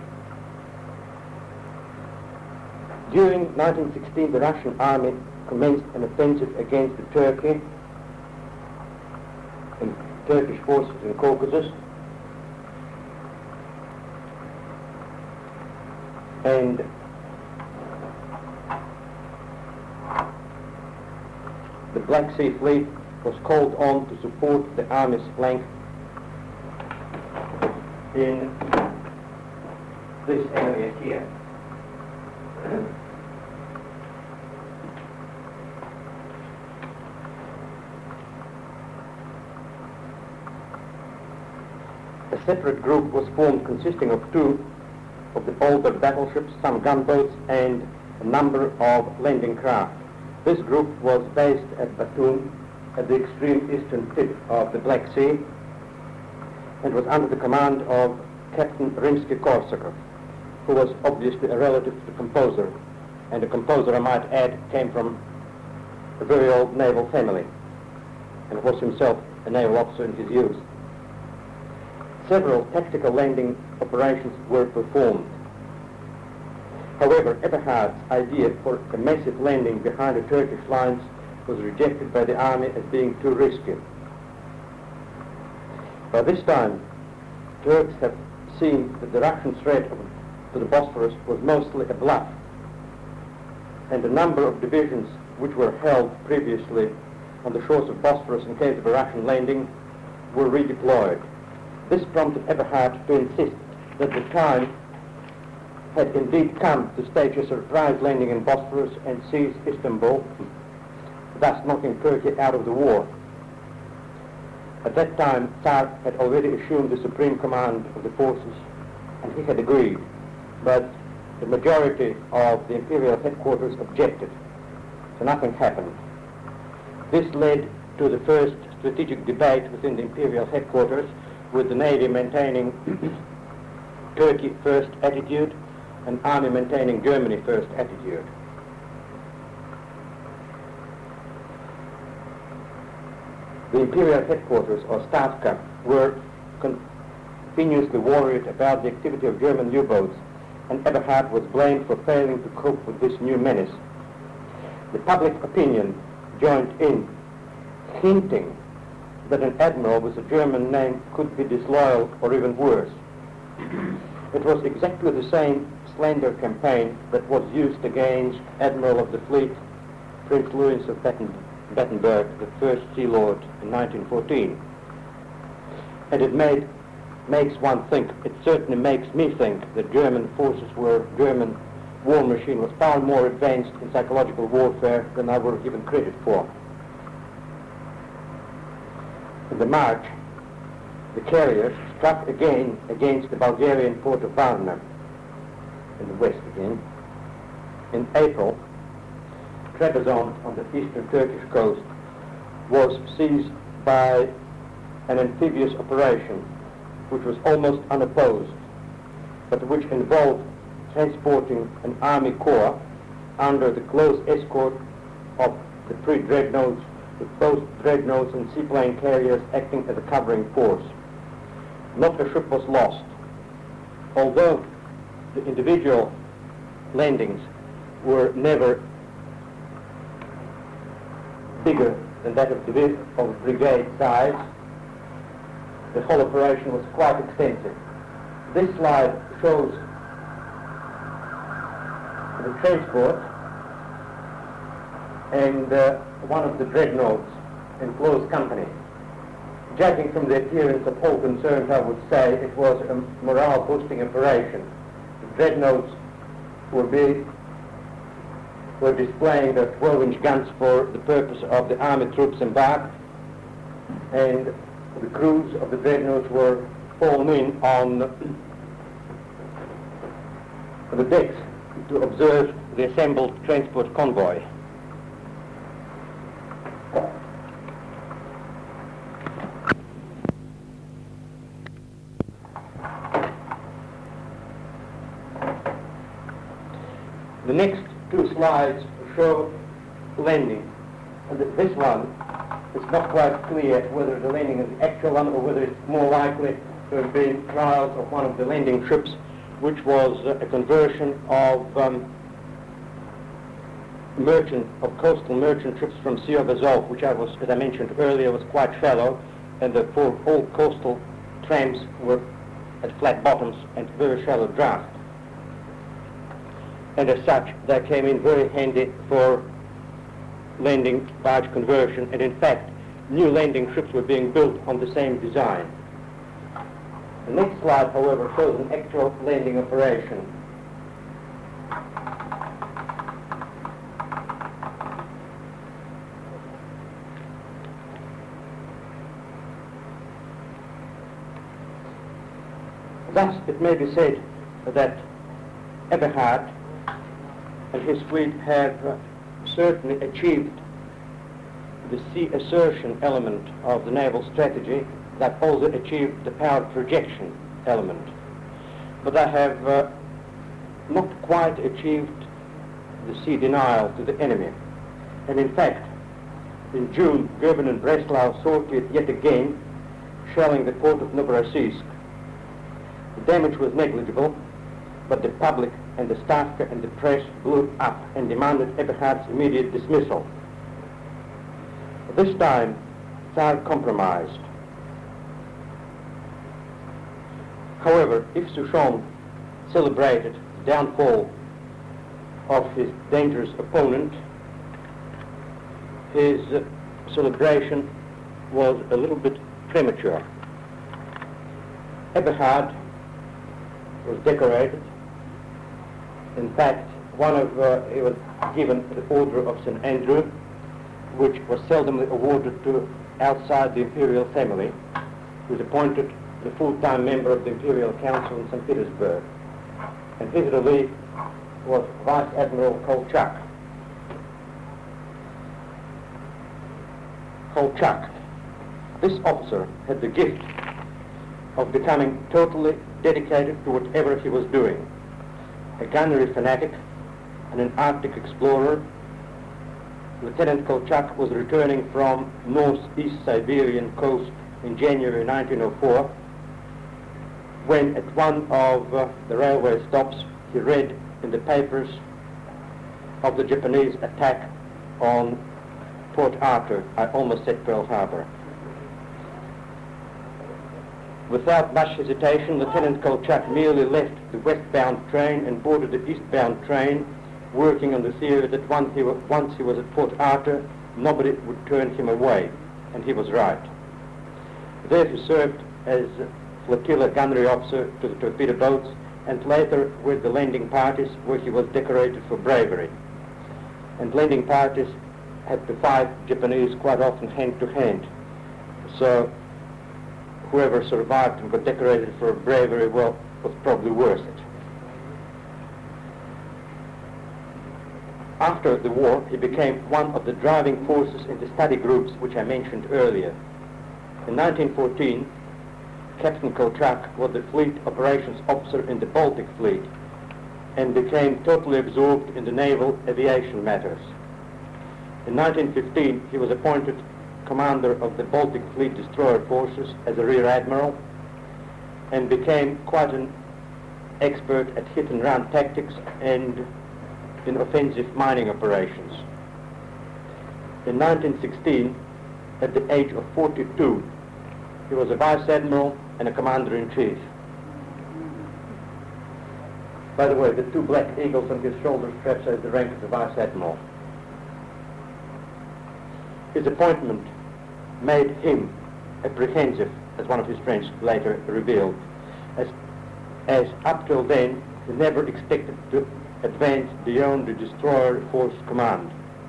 During 1916, the Russian army commenced an offensive against the Turkey and Turkish forces in Caucasus, and the Black Sea Fleet was called on to support the army's flank in this area here. A separate group was formed consisting of 2 of the older battleships, some gunboats, and a number of landing craft. This group was based at Batum, at the extreme eastern tip of the Black Sea, and was under the command of Captain Rimsky-Korsakov, who was obviously a relative to the composer, and the composer, I might add, came from a very old naval family, and was himself a naval officer in his youth. Several tactical landing operations were performed. However, Eberhard's idea for a massive landing behind the Turkish lines was rejected by the army as being too risky. By this time, Turks have seen that the Russian threat to the Bosphorus was mostly a bluff, and a number of divisions which were held previously on the shores of Bosphorus in case of a Russian landing were redeployed. This prompted Eberhard to insist that the time had indeed come to stage a surprise landing in Bosphorus and seize Istanbul, thus knocking Turkey out of the war. At that time, Tsar had already assumed the supreme command of the forces, and he had agreed. But the majority of the imperial headquarters objected, so nothing happened. This led to the first strategic debate within the imperial headquarters, with the Navy maintaining Turkey first attitude and Army maintaining Germany first attitude. The imperial headquarters, or Stavka, were continuously worried about the activity of German U-boats, and Eberhard was blamed for failing to cope with this new menace. The public opinion joined in, hinting that an admiral with a German name could be disloyal or even worse. It was exactly the same slander campaign that was used against Admiral of the Fleet, Prince Louis of Battenberg, the first Sea Lord, in 1914. And it makes one think, it certainly makes me think, that German war machine was far more advanced in psychological warfare than I were given credit for. In the March, the carriers struck again against the Bulgarian port of Varna, in the west again. In April, Trebizond on the eastern Turkish coast was seized by an amphibious operation which was almost unopposed, but which involved transporting an army corps under the close escort of the three dreadnoughts, with both dreadnoughts and seaplane carriers acting as a covering force. Not a ship was lost, although the individual landings were never bigger than that of brigade size. The whole operation was quite extensive. This slide shows the transport and one of the dreadnoughts in close company. Judging from the appearance of all concerned, I would say it was a morale-boosting operation. The dreadnoughts were displaying their 12-inch guns for the purpose of the army troops embarked, and the crews of the dreadnoughts were fallen in on the decks to observe the assembled transport convoy. The next two slides show landing, and this one is not quite clear whether the landing is the actual one or whether it's more likely to have been trials of one of the landing ships, which was a conversion of coastal merchant ships from Sea of Azov, which as I mentioned earlier, was quite shallow, and therefore all coastal trams were at flat bottoms and very shallow draft. And as such, they came in very handy for landing barge conversion, and in fact, new landing ships were being built on the same design. The next slide, however, shows an actual landing operation. Thus, it may be said that Eberhard and his fleet have certainly achieved the sea assertion element of the naval strategy, that also achieved the power projection element. But they have not quite achieved the sea denial to the enemy. And in fact, in June, Goeben and Breslau sortied yet again, shelling the port of Novorossiysk. The damage was negligible, but the public and the Stavka and the press blew up and demanded Eberhard's immediate dismissal. This time, Tsar compromised. However, if Souchon celebrated the downfall of his dangerous opponent, his celebration was a little bit premature. Eberhard was decorated. In fact, he was given the Order of St. Andrew, which was seldomly awarded to outside the imperial family, who was appointed the full-time member of the Imperial Council in St. Petersburg. And his relief was Vice Admiral Kolchak. Kolchak. This officer had the gift of becoming totally dedicated to whatever he was doing. A gunnery fanatic and an Arctic explorer, Lieutenant Kolchak was returning from northeast Siberian coast in January 1904 when at one of the railway stops he read in the papers of the Japanese attack on Port Arthur. I almost said Pearl Harbor. Without much hesitation, Lieutenant Kolchak merely left the westbound train and boarded the eastbound train, working on the theory that once he was at Port Arthur, nobody would turn him away, and he was right. There he served as flotilla gunnery officer to the torpedo boats, and later with the landing parties, where he was decorated for bravery. And landing parties had to fight Japanese quite often hand to hand. So whoever survived and got decorated for bravery, well, was probably worth it. After the war, he became one of the driving forces in the study groups which I mentioned earlier. In 1914, Captain Kolchak was the fleet operations officer in the Baltic Fleet and became totally absorbed in the naval aviation matters. In 1915, he was appointed commander of the Baltic Fleet destroyer forces as a rear admiral and became quite an expert at hit-and-run tactics and in offensive mining operations. In 1916, at the age of 42, he was a vice admiral and a commander-in-chief. By the way, the two black eagles on his shoulder straps are the rank of the vice admiral. His appointment made him apprehensive, as one of his friends later revealed, as up till then he never expected to advance beyond the destroyer force command.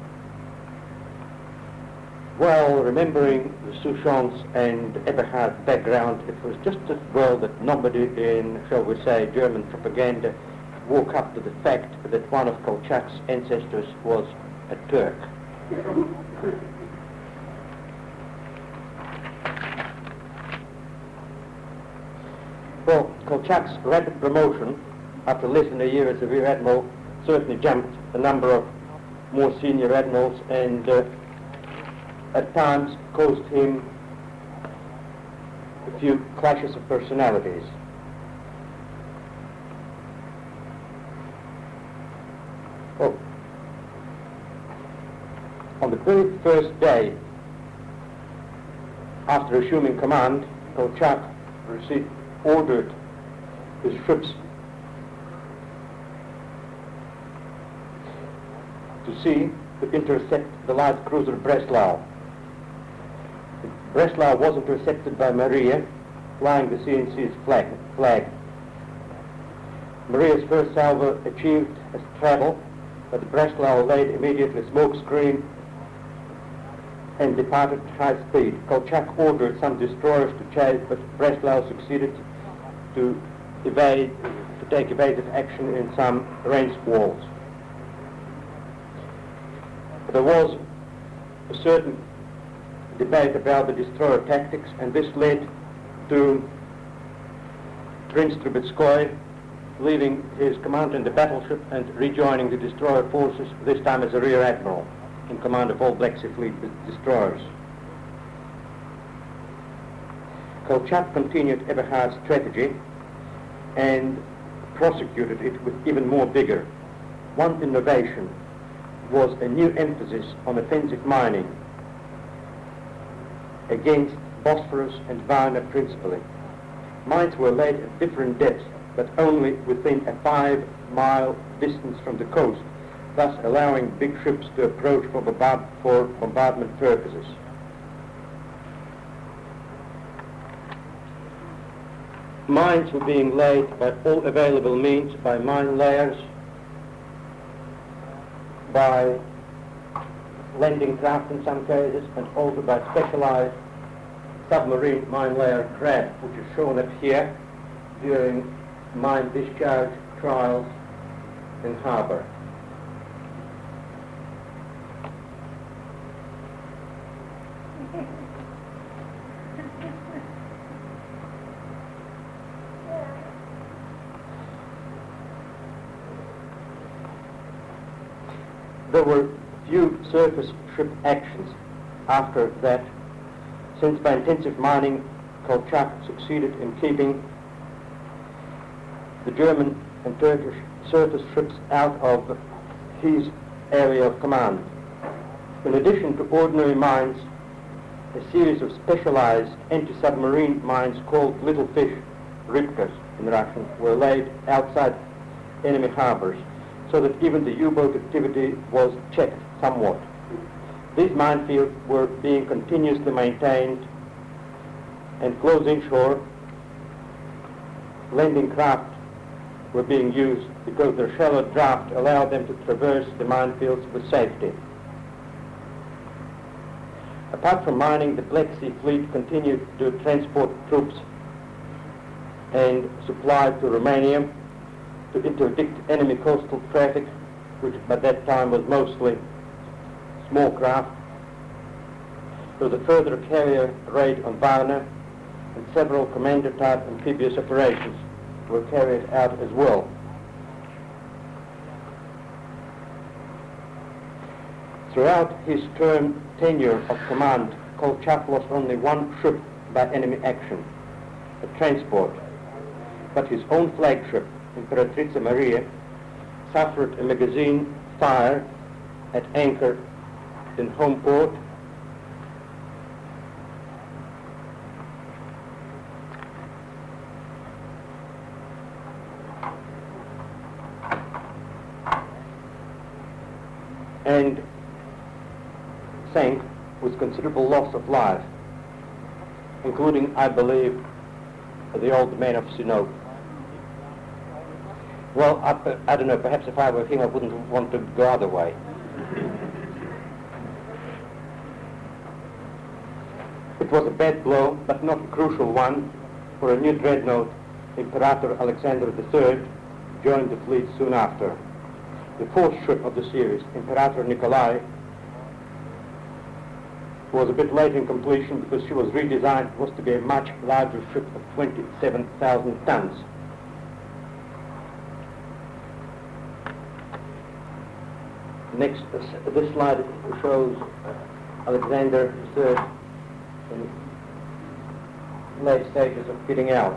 Well, remembering the Souchon's and Eberhard's background, it was just as well that nobody in, shall we say, German propaganda woke up to the fact that one of Kolchak's ancestors was a Turk. Well, Kolchak's rapid promotion after less than a year as a rear admiral certainly jumped a number of more senior admirals and at times caused him a few clashes of personalities. Well, on the very first day after assuming command, Kolchak ordered his troops to sea to intercept the light cruiser Breslau. Breslau was intercepted by Maria, flying the CNC's flag. Maria's first salvo achieved a travel, but Breslau laid immediately smoke screen and departed at high speed. Kolchak ordered some destroyers to chase, but Breslau succeeded to take evasive action in some range walls. There was a certain debate about the destroyer tactics, and this led to Prince Trubetskoy leaving his command in the battleship and rejoining the destroyer forces, this time as a rear admiral in command of all Black Sea Fleet destroyers. Kolchak continued Eberhard's strategy and prosecuted it with even more vigor. One innovation was a new emphasis on offensive mining against Bosphorus and Varna principally. Mines were laid at different depths, but only within a 5-mile distance from the coast, thus allowing big ships to approach for bombardment purposes. Mines were being laid by all available means, by mine layers, by landing craft in some cases, and also by specialized submarine mine layer craft, which is shown up here during mine discharge trials in harbour. There were few surface ship actions after that, since by intensive mining, Kolchak succeeded in keeping the German and Turkish surface ships out of his area of command. In addition to ordinary mines, a series of specialized anti-submarine mines called Little Fish, Rybkas in Russian, were laid outside enemy harbors, so that even the U-boat activity was checked somewhat. These minefields were being continuously maintained, and close inshore landing craft were being used because their shallow draft allowed them to traverse the minefields with safety. Apart from mining, the Black Sea Fleet continued to transport troops and supply to Romania to interdict enemy coastal traffic, which by that time was mostly small craft. There was a further carrier raid on Varna, and several commander-type amphibious operations were carried out as well. Throughout his tenure of command, Kolchak lost only one ship by enemy action, a transport, but his own flagship, Imperatrica Maria, suffered a magazine fire at anchor in home port, and sank with considerable loss of life, including, I believe, the old man of Sinope. Well, I don't know, perhaps if I were him I wouldn't want to go other way. It was a bad blow, but not a crucial one, for a new dreadnought, Imperator Alexander III, joined the fleet soon after. The fourth ship of the series, Imperator Nikolai, was a bit late in completion because she was redesigned. It was to be a much larger ship of 27,000 tons. Next, this slide shows Alexander III in late stages of fitting out.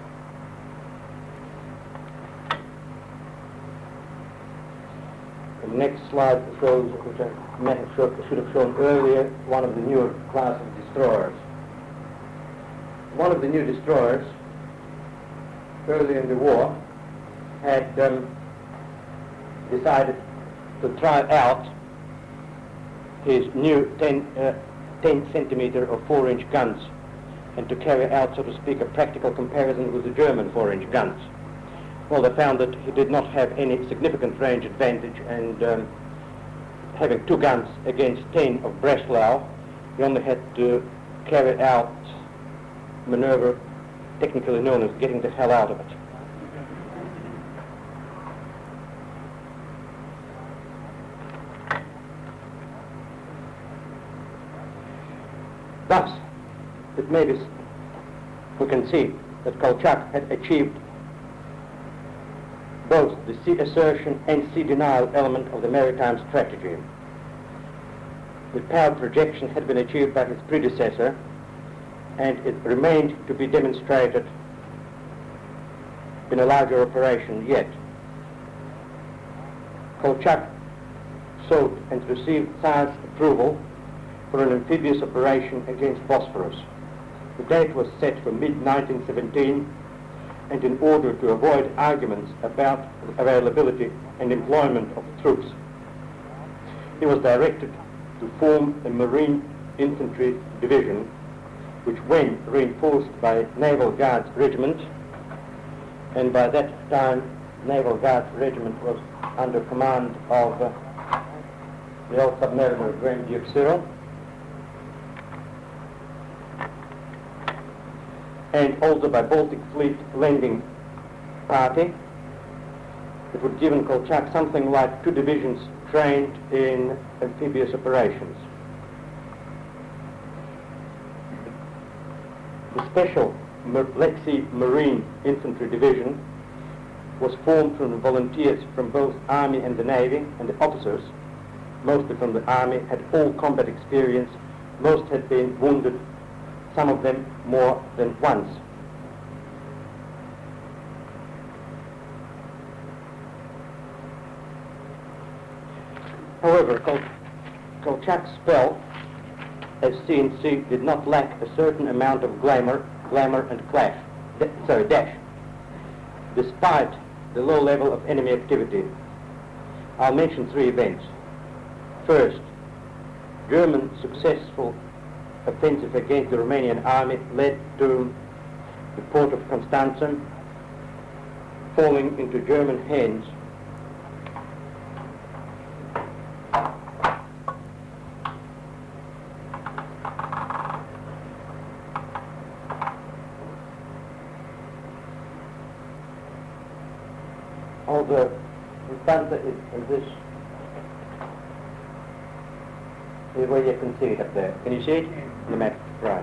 The next slide shows, which I should have shown earlier, one of the newer class of destroyers. One of the new destroyers, early in the war, had decided to try out his new 10 centimeter or 4-inch guns, and to carry out, so to speak, a practical comparison with the German 4-inch guns. Well, they found that he did not have any significant range advantage, and having 2 guns against 10 of Breslau, he only had to carry out maneuver technically known as getting the hell out of it. Thus, it may be, we can see that Kolchak had achieved both the sea assertion and sea denial element of the maritime strategy. The power projection had been achieved by his predecessor, and it remained to be demonstrated in a larger operation yet. Kolchak sought and received Tsar's approval for an amphibious operation against Bosphorus. The date was set for mid-1917, and in order to avoid arguments about the availability and employment of troops, he was directed to form a Marine Infantry Division, which, when reinforced by Naval Guards Regiment, and by that time Naval Guards Regiment was under command of the old submariner Grand Duke Cyril, and also by Baltic Fleet Landing Party, it would give in Kolchak something like 2 divisions trained in amphibious operations. The Special Black Sea Marine Infantry Division was formed from volunteers from both Army and the Navy, and the officers, mostly from the Army, had all combat experience. Most had been wounded, some of them more than once. However, Kolchak's spell as C&C did not lack a certain amount of glamour and dash, despite the low level of enemy activity. I'll mention 3 events. First, German successful offensive against the Romanian army led to the port of Constanța falling into German hands. Although Constanța is in this, where you can see it up there. Can you see it? On the map, right.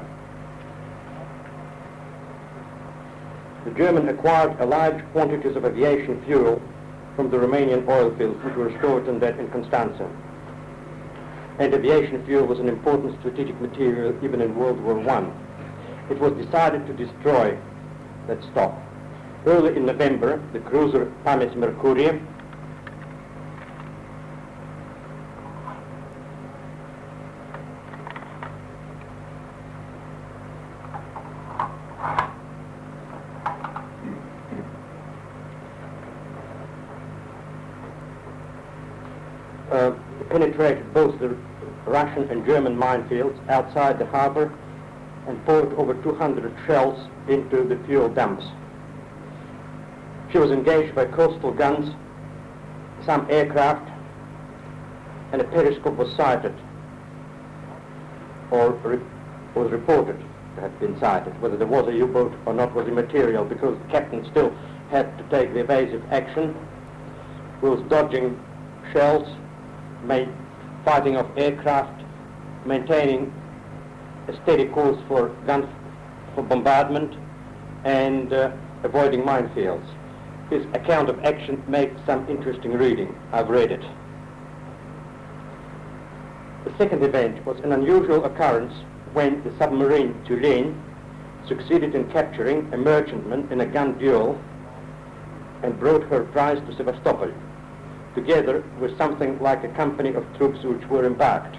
The German acquired large quantities of aviation fuel from the Romanian oil fields, which were stored in Constanța. And aviation fuel was an important strategic material even in World War I. It was decided to destroy that stock. Early in November, the cruiser Pames Mercurie penetrated both the Russian and German minefields outside the harbor and poured over 200 shells into the fuel dumps. She was engaged by coastal guns, some aircraft, and a periscope was sighted, or was reported to have been sighted. Whether there was a U-boat or not was immaterial, because the captain still had to take the evasive action, was dodging shells, fighting off aircraft, maintaining a steady course for bombardment, and avoiding minefields. His account of action makes some interesting reading. I've read it. The second event was an unusual occurrence when the submarine Tulane succeeded in capturing a merchantman in a gun duel and brought her prize to Sevastopol, together with something like a company of troops which were embarked.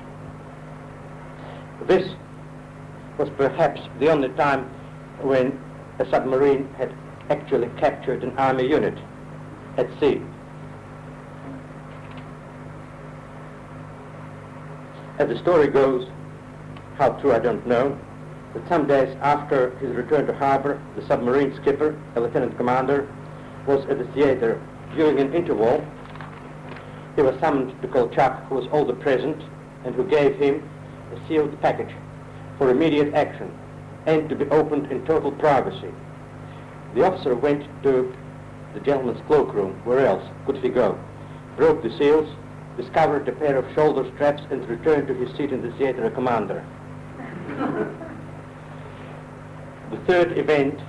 This was perhaps the only time when a submarine had actually captured an army unit at sea. As the story goes, how true I don't know, that some days after his return to harbor, the submarine skipper, a lieutenant commander, was at the theater. During an interval, he was summoned to Kolchak, who was also present, and who gave him a sealed package for immediate action and to be opened in total privacy. The officer went to the gentleman's cloakroom. Where else could he go? Broke the seals, discovered a pair of shoulder straps, and returned to his seat in the theater commander. The third event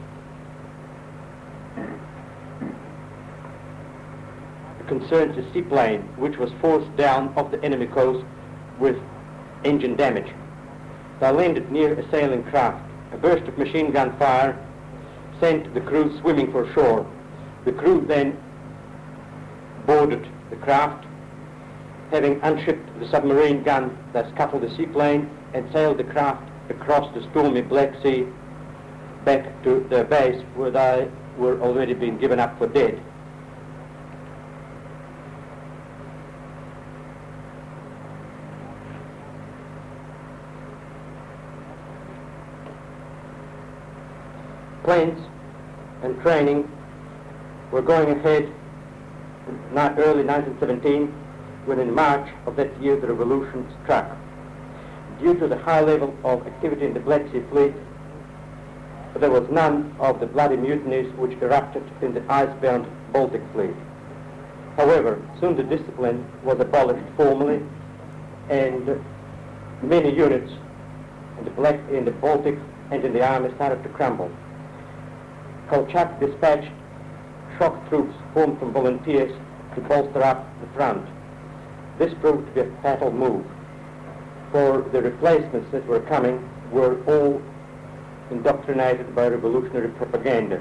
concerns a seaplane which was forced down off the enemy coast with engine damage. They landed near a sailing craft. A burst of machine gun fire sent the crew swimming for shore. The crew then boarded the craft. Having unshipped the submarine gun, they scuttled the seaplane and sailed the craft across the stormy Black Sea back to their base, where they were already being given up for dead. Planes and training were going ahead early 1917, when in March of that year the revolution struck. Due to the high level of activity in the Black Sea fleet, there was none of the bloody mutinies which erupted in the ice-bound Baltic fleet. However, soon the discipline was abolished formally, and many units in the Baltic and in the army started to crumble. Kolchak dispatched shock troops formed from volunteers to bolster up the front. This proved to be a fatal move, for the replacements that were coming were all indoctrinated by revolutionary propaganda.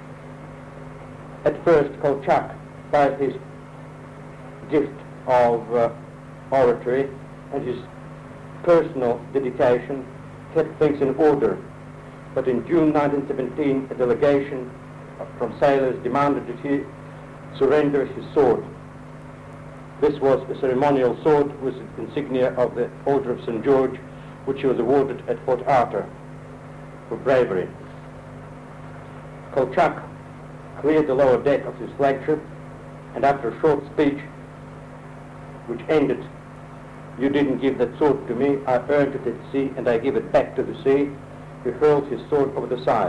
At first, Kolchak, by his gift of oratory and his personal dedication, kept things in order. But in June 1917, a delegation from sailors demanded that he surrender his sword. This was a ceremonial sword with the insignia of the Order of St. George, which he was awarded at Port Arthur for bravery. Kolchak cleared the lower deck of his flagship, and after a short speech, which ended, "You didn't give that sword to me, I earned it at sea, and I give it back to the sea," he hurled his sword over the side.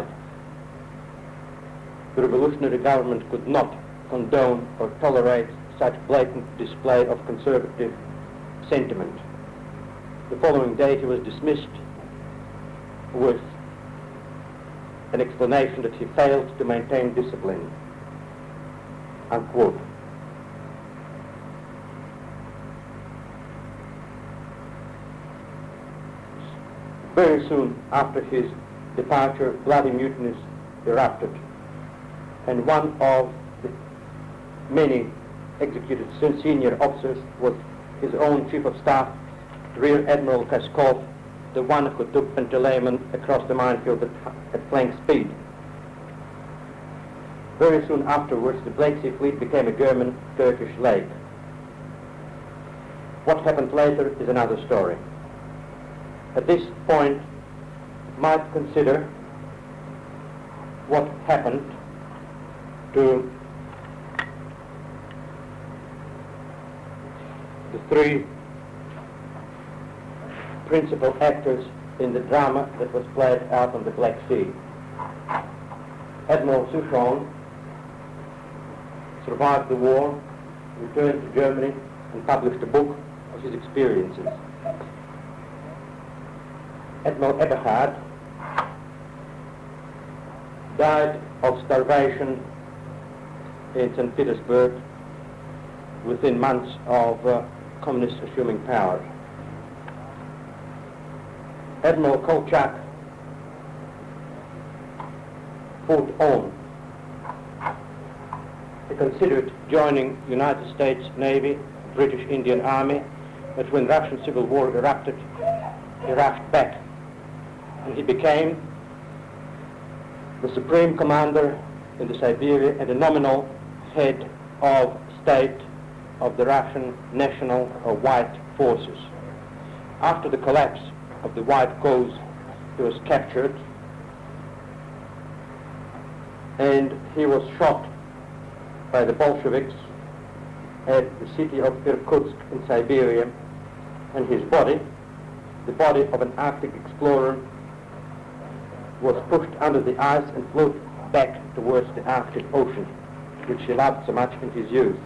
The revolutionary government could not condone or tolerate such blatant display of conservative sentiment. The following day he was dismissed with an explanation that he failed to maintain discipline, unquote. Very soon after his departure, bloody mutinies erupted, and one of the many executed senior officers was his own Chief of Staff, Rear Admiral Kaskov, the one who took Panteleimon across the minefield at flank speed. Very soon afterwards, the Black Sea Fleet became a German-Turkish lake. What happened later is another story. At this point, might consider what happened to the three principal actors in the drama that was played out on the Black Sea. Admiral Souchon survived the war, returned to Germany, and published a book of his experiences. Admiral Eberhard died of starvation in St. Petersburg within months of communists assuming power. Admiral Kolchak fought on. He considered joining United States Navy, British Indian Army, but when Russian Civil War erupted, he rushed back, and he became the Supreme Commander in the Siberia and a nominal head of state of the Russian National or White Forces. After the collapse of the White Cause, he was captured and he was shot by the Bolsheviks at the city of Irkutsk in Siberia, and his body, the body of an Arctic explorer, was pushed under the ice and floated back towards the Arctic Ocean, which he loved so much in his youth.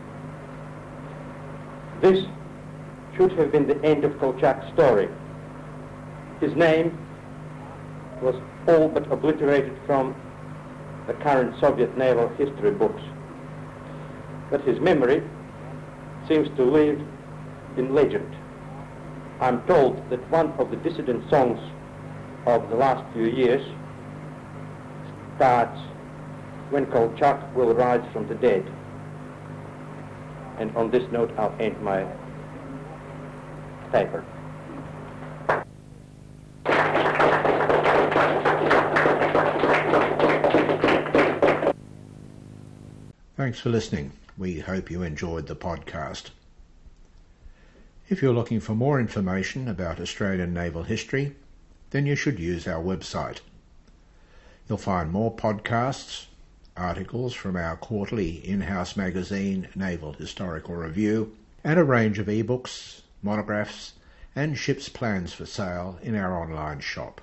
This should have been the end of Kolchak's story. His name was all but obliterated from the current Soviet naval history books, but his memory seems to live in legend. I'm told that one of the dissident songs of the last few years starts, "When Kolchak will rise from the dead." And on this note, I'll end my paper. Thanks for listening. We hope you enjoyed the podcast. If you're looking for more information about Australian naval history, then you should use our website. You'll find more podcasts, articles from our quarterly in-house magazine, Naval Historical Review, and a range of ebooks, monographs, and ships plans for sale in our online shop.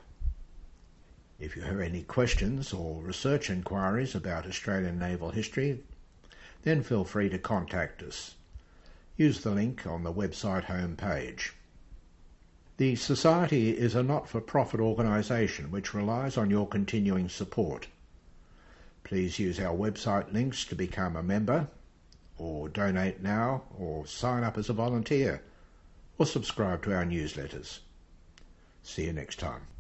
If you have any questions or research inquiries about Australian naval history, then feel free to contact us. Use the link on the website homepage. The Society is a not-for-profit organisation which relies on your continuing support. Please use our website links to become a member, or donate now, or sign up as a volunteer, or subscribe to our newsletters. See you next time.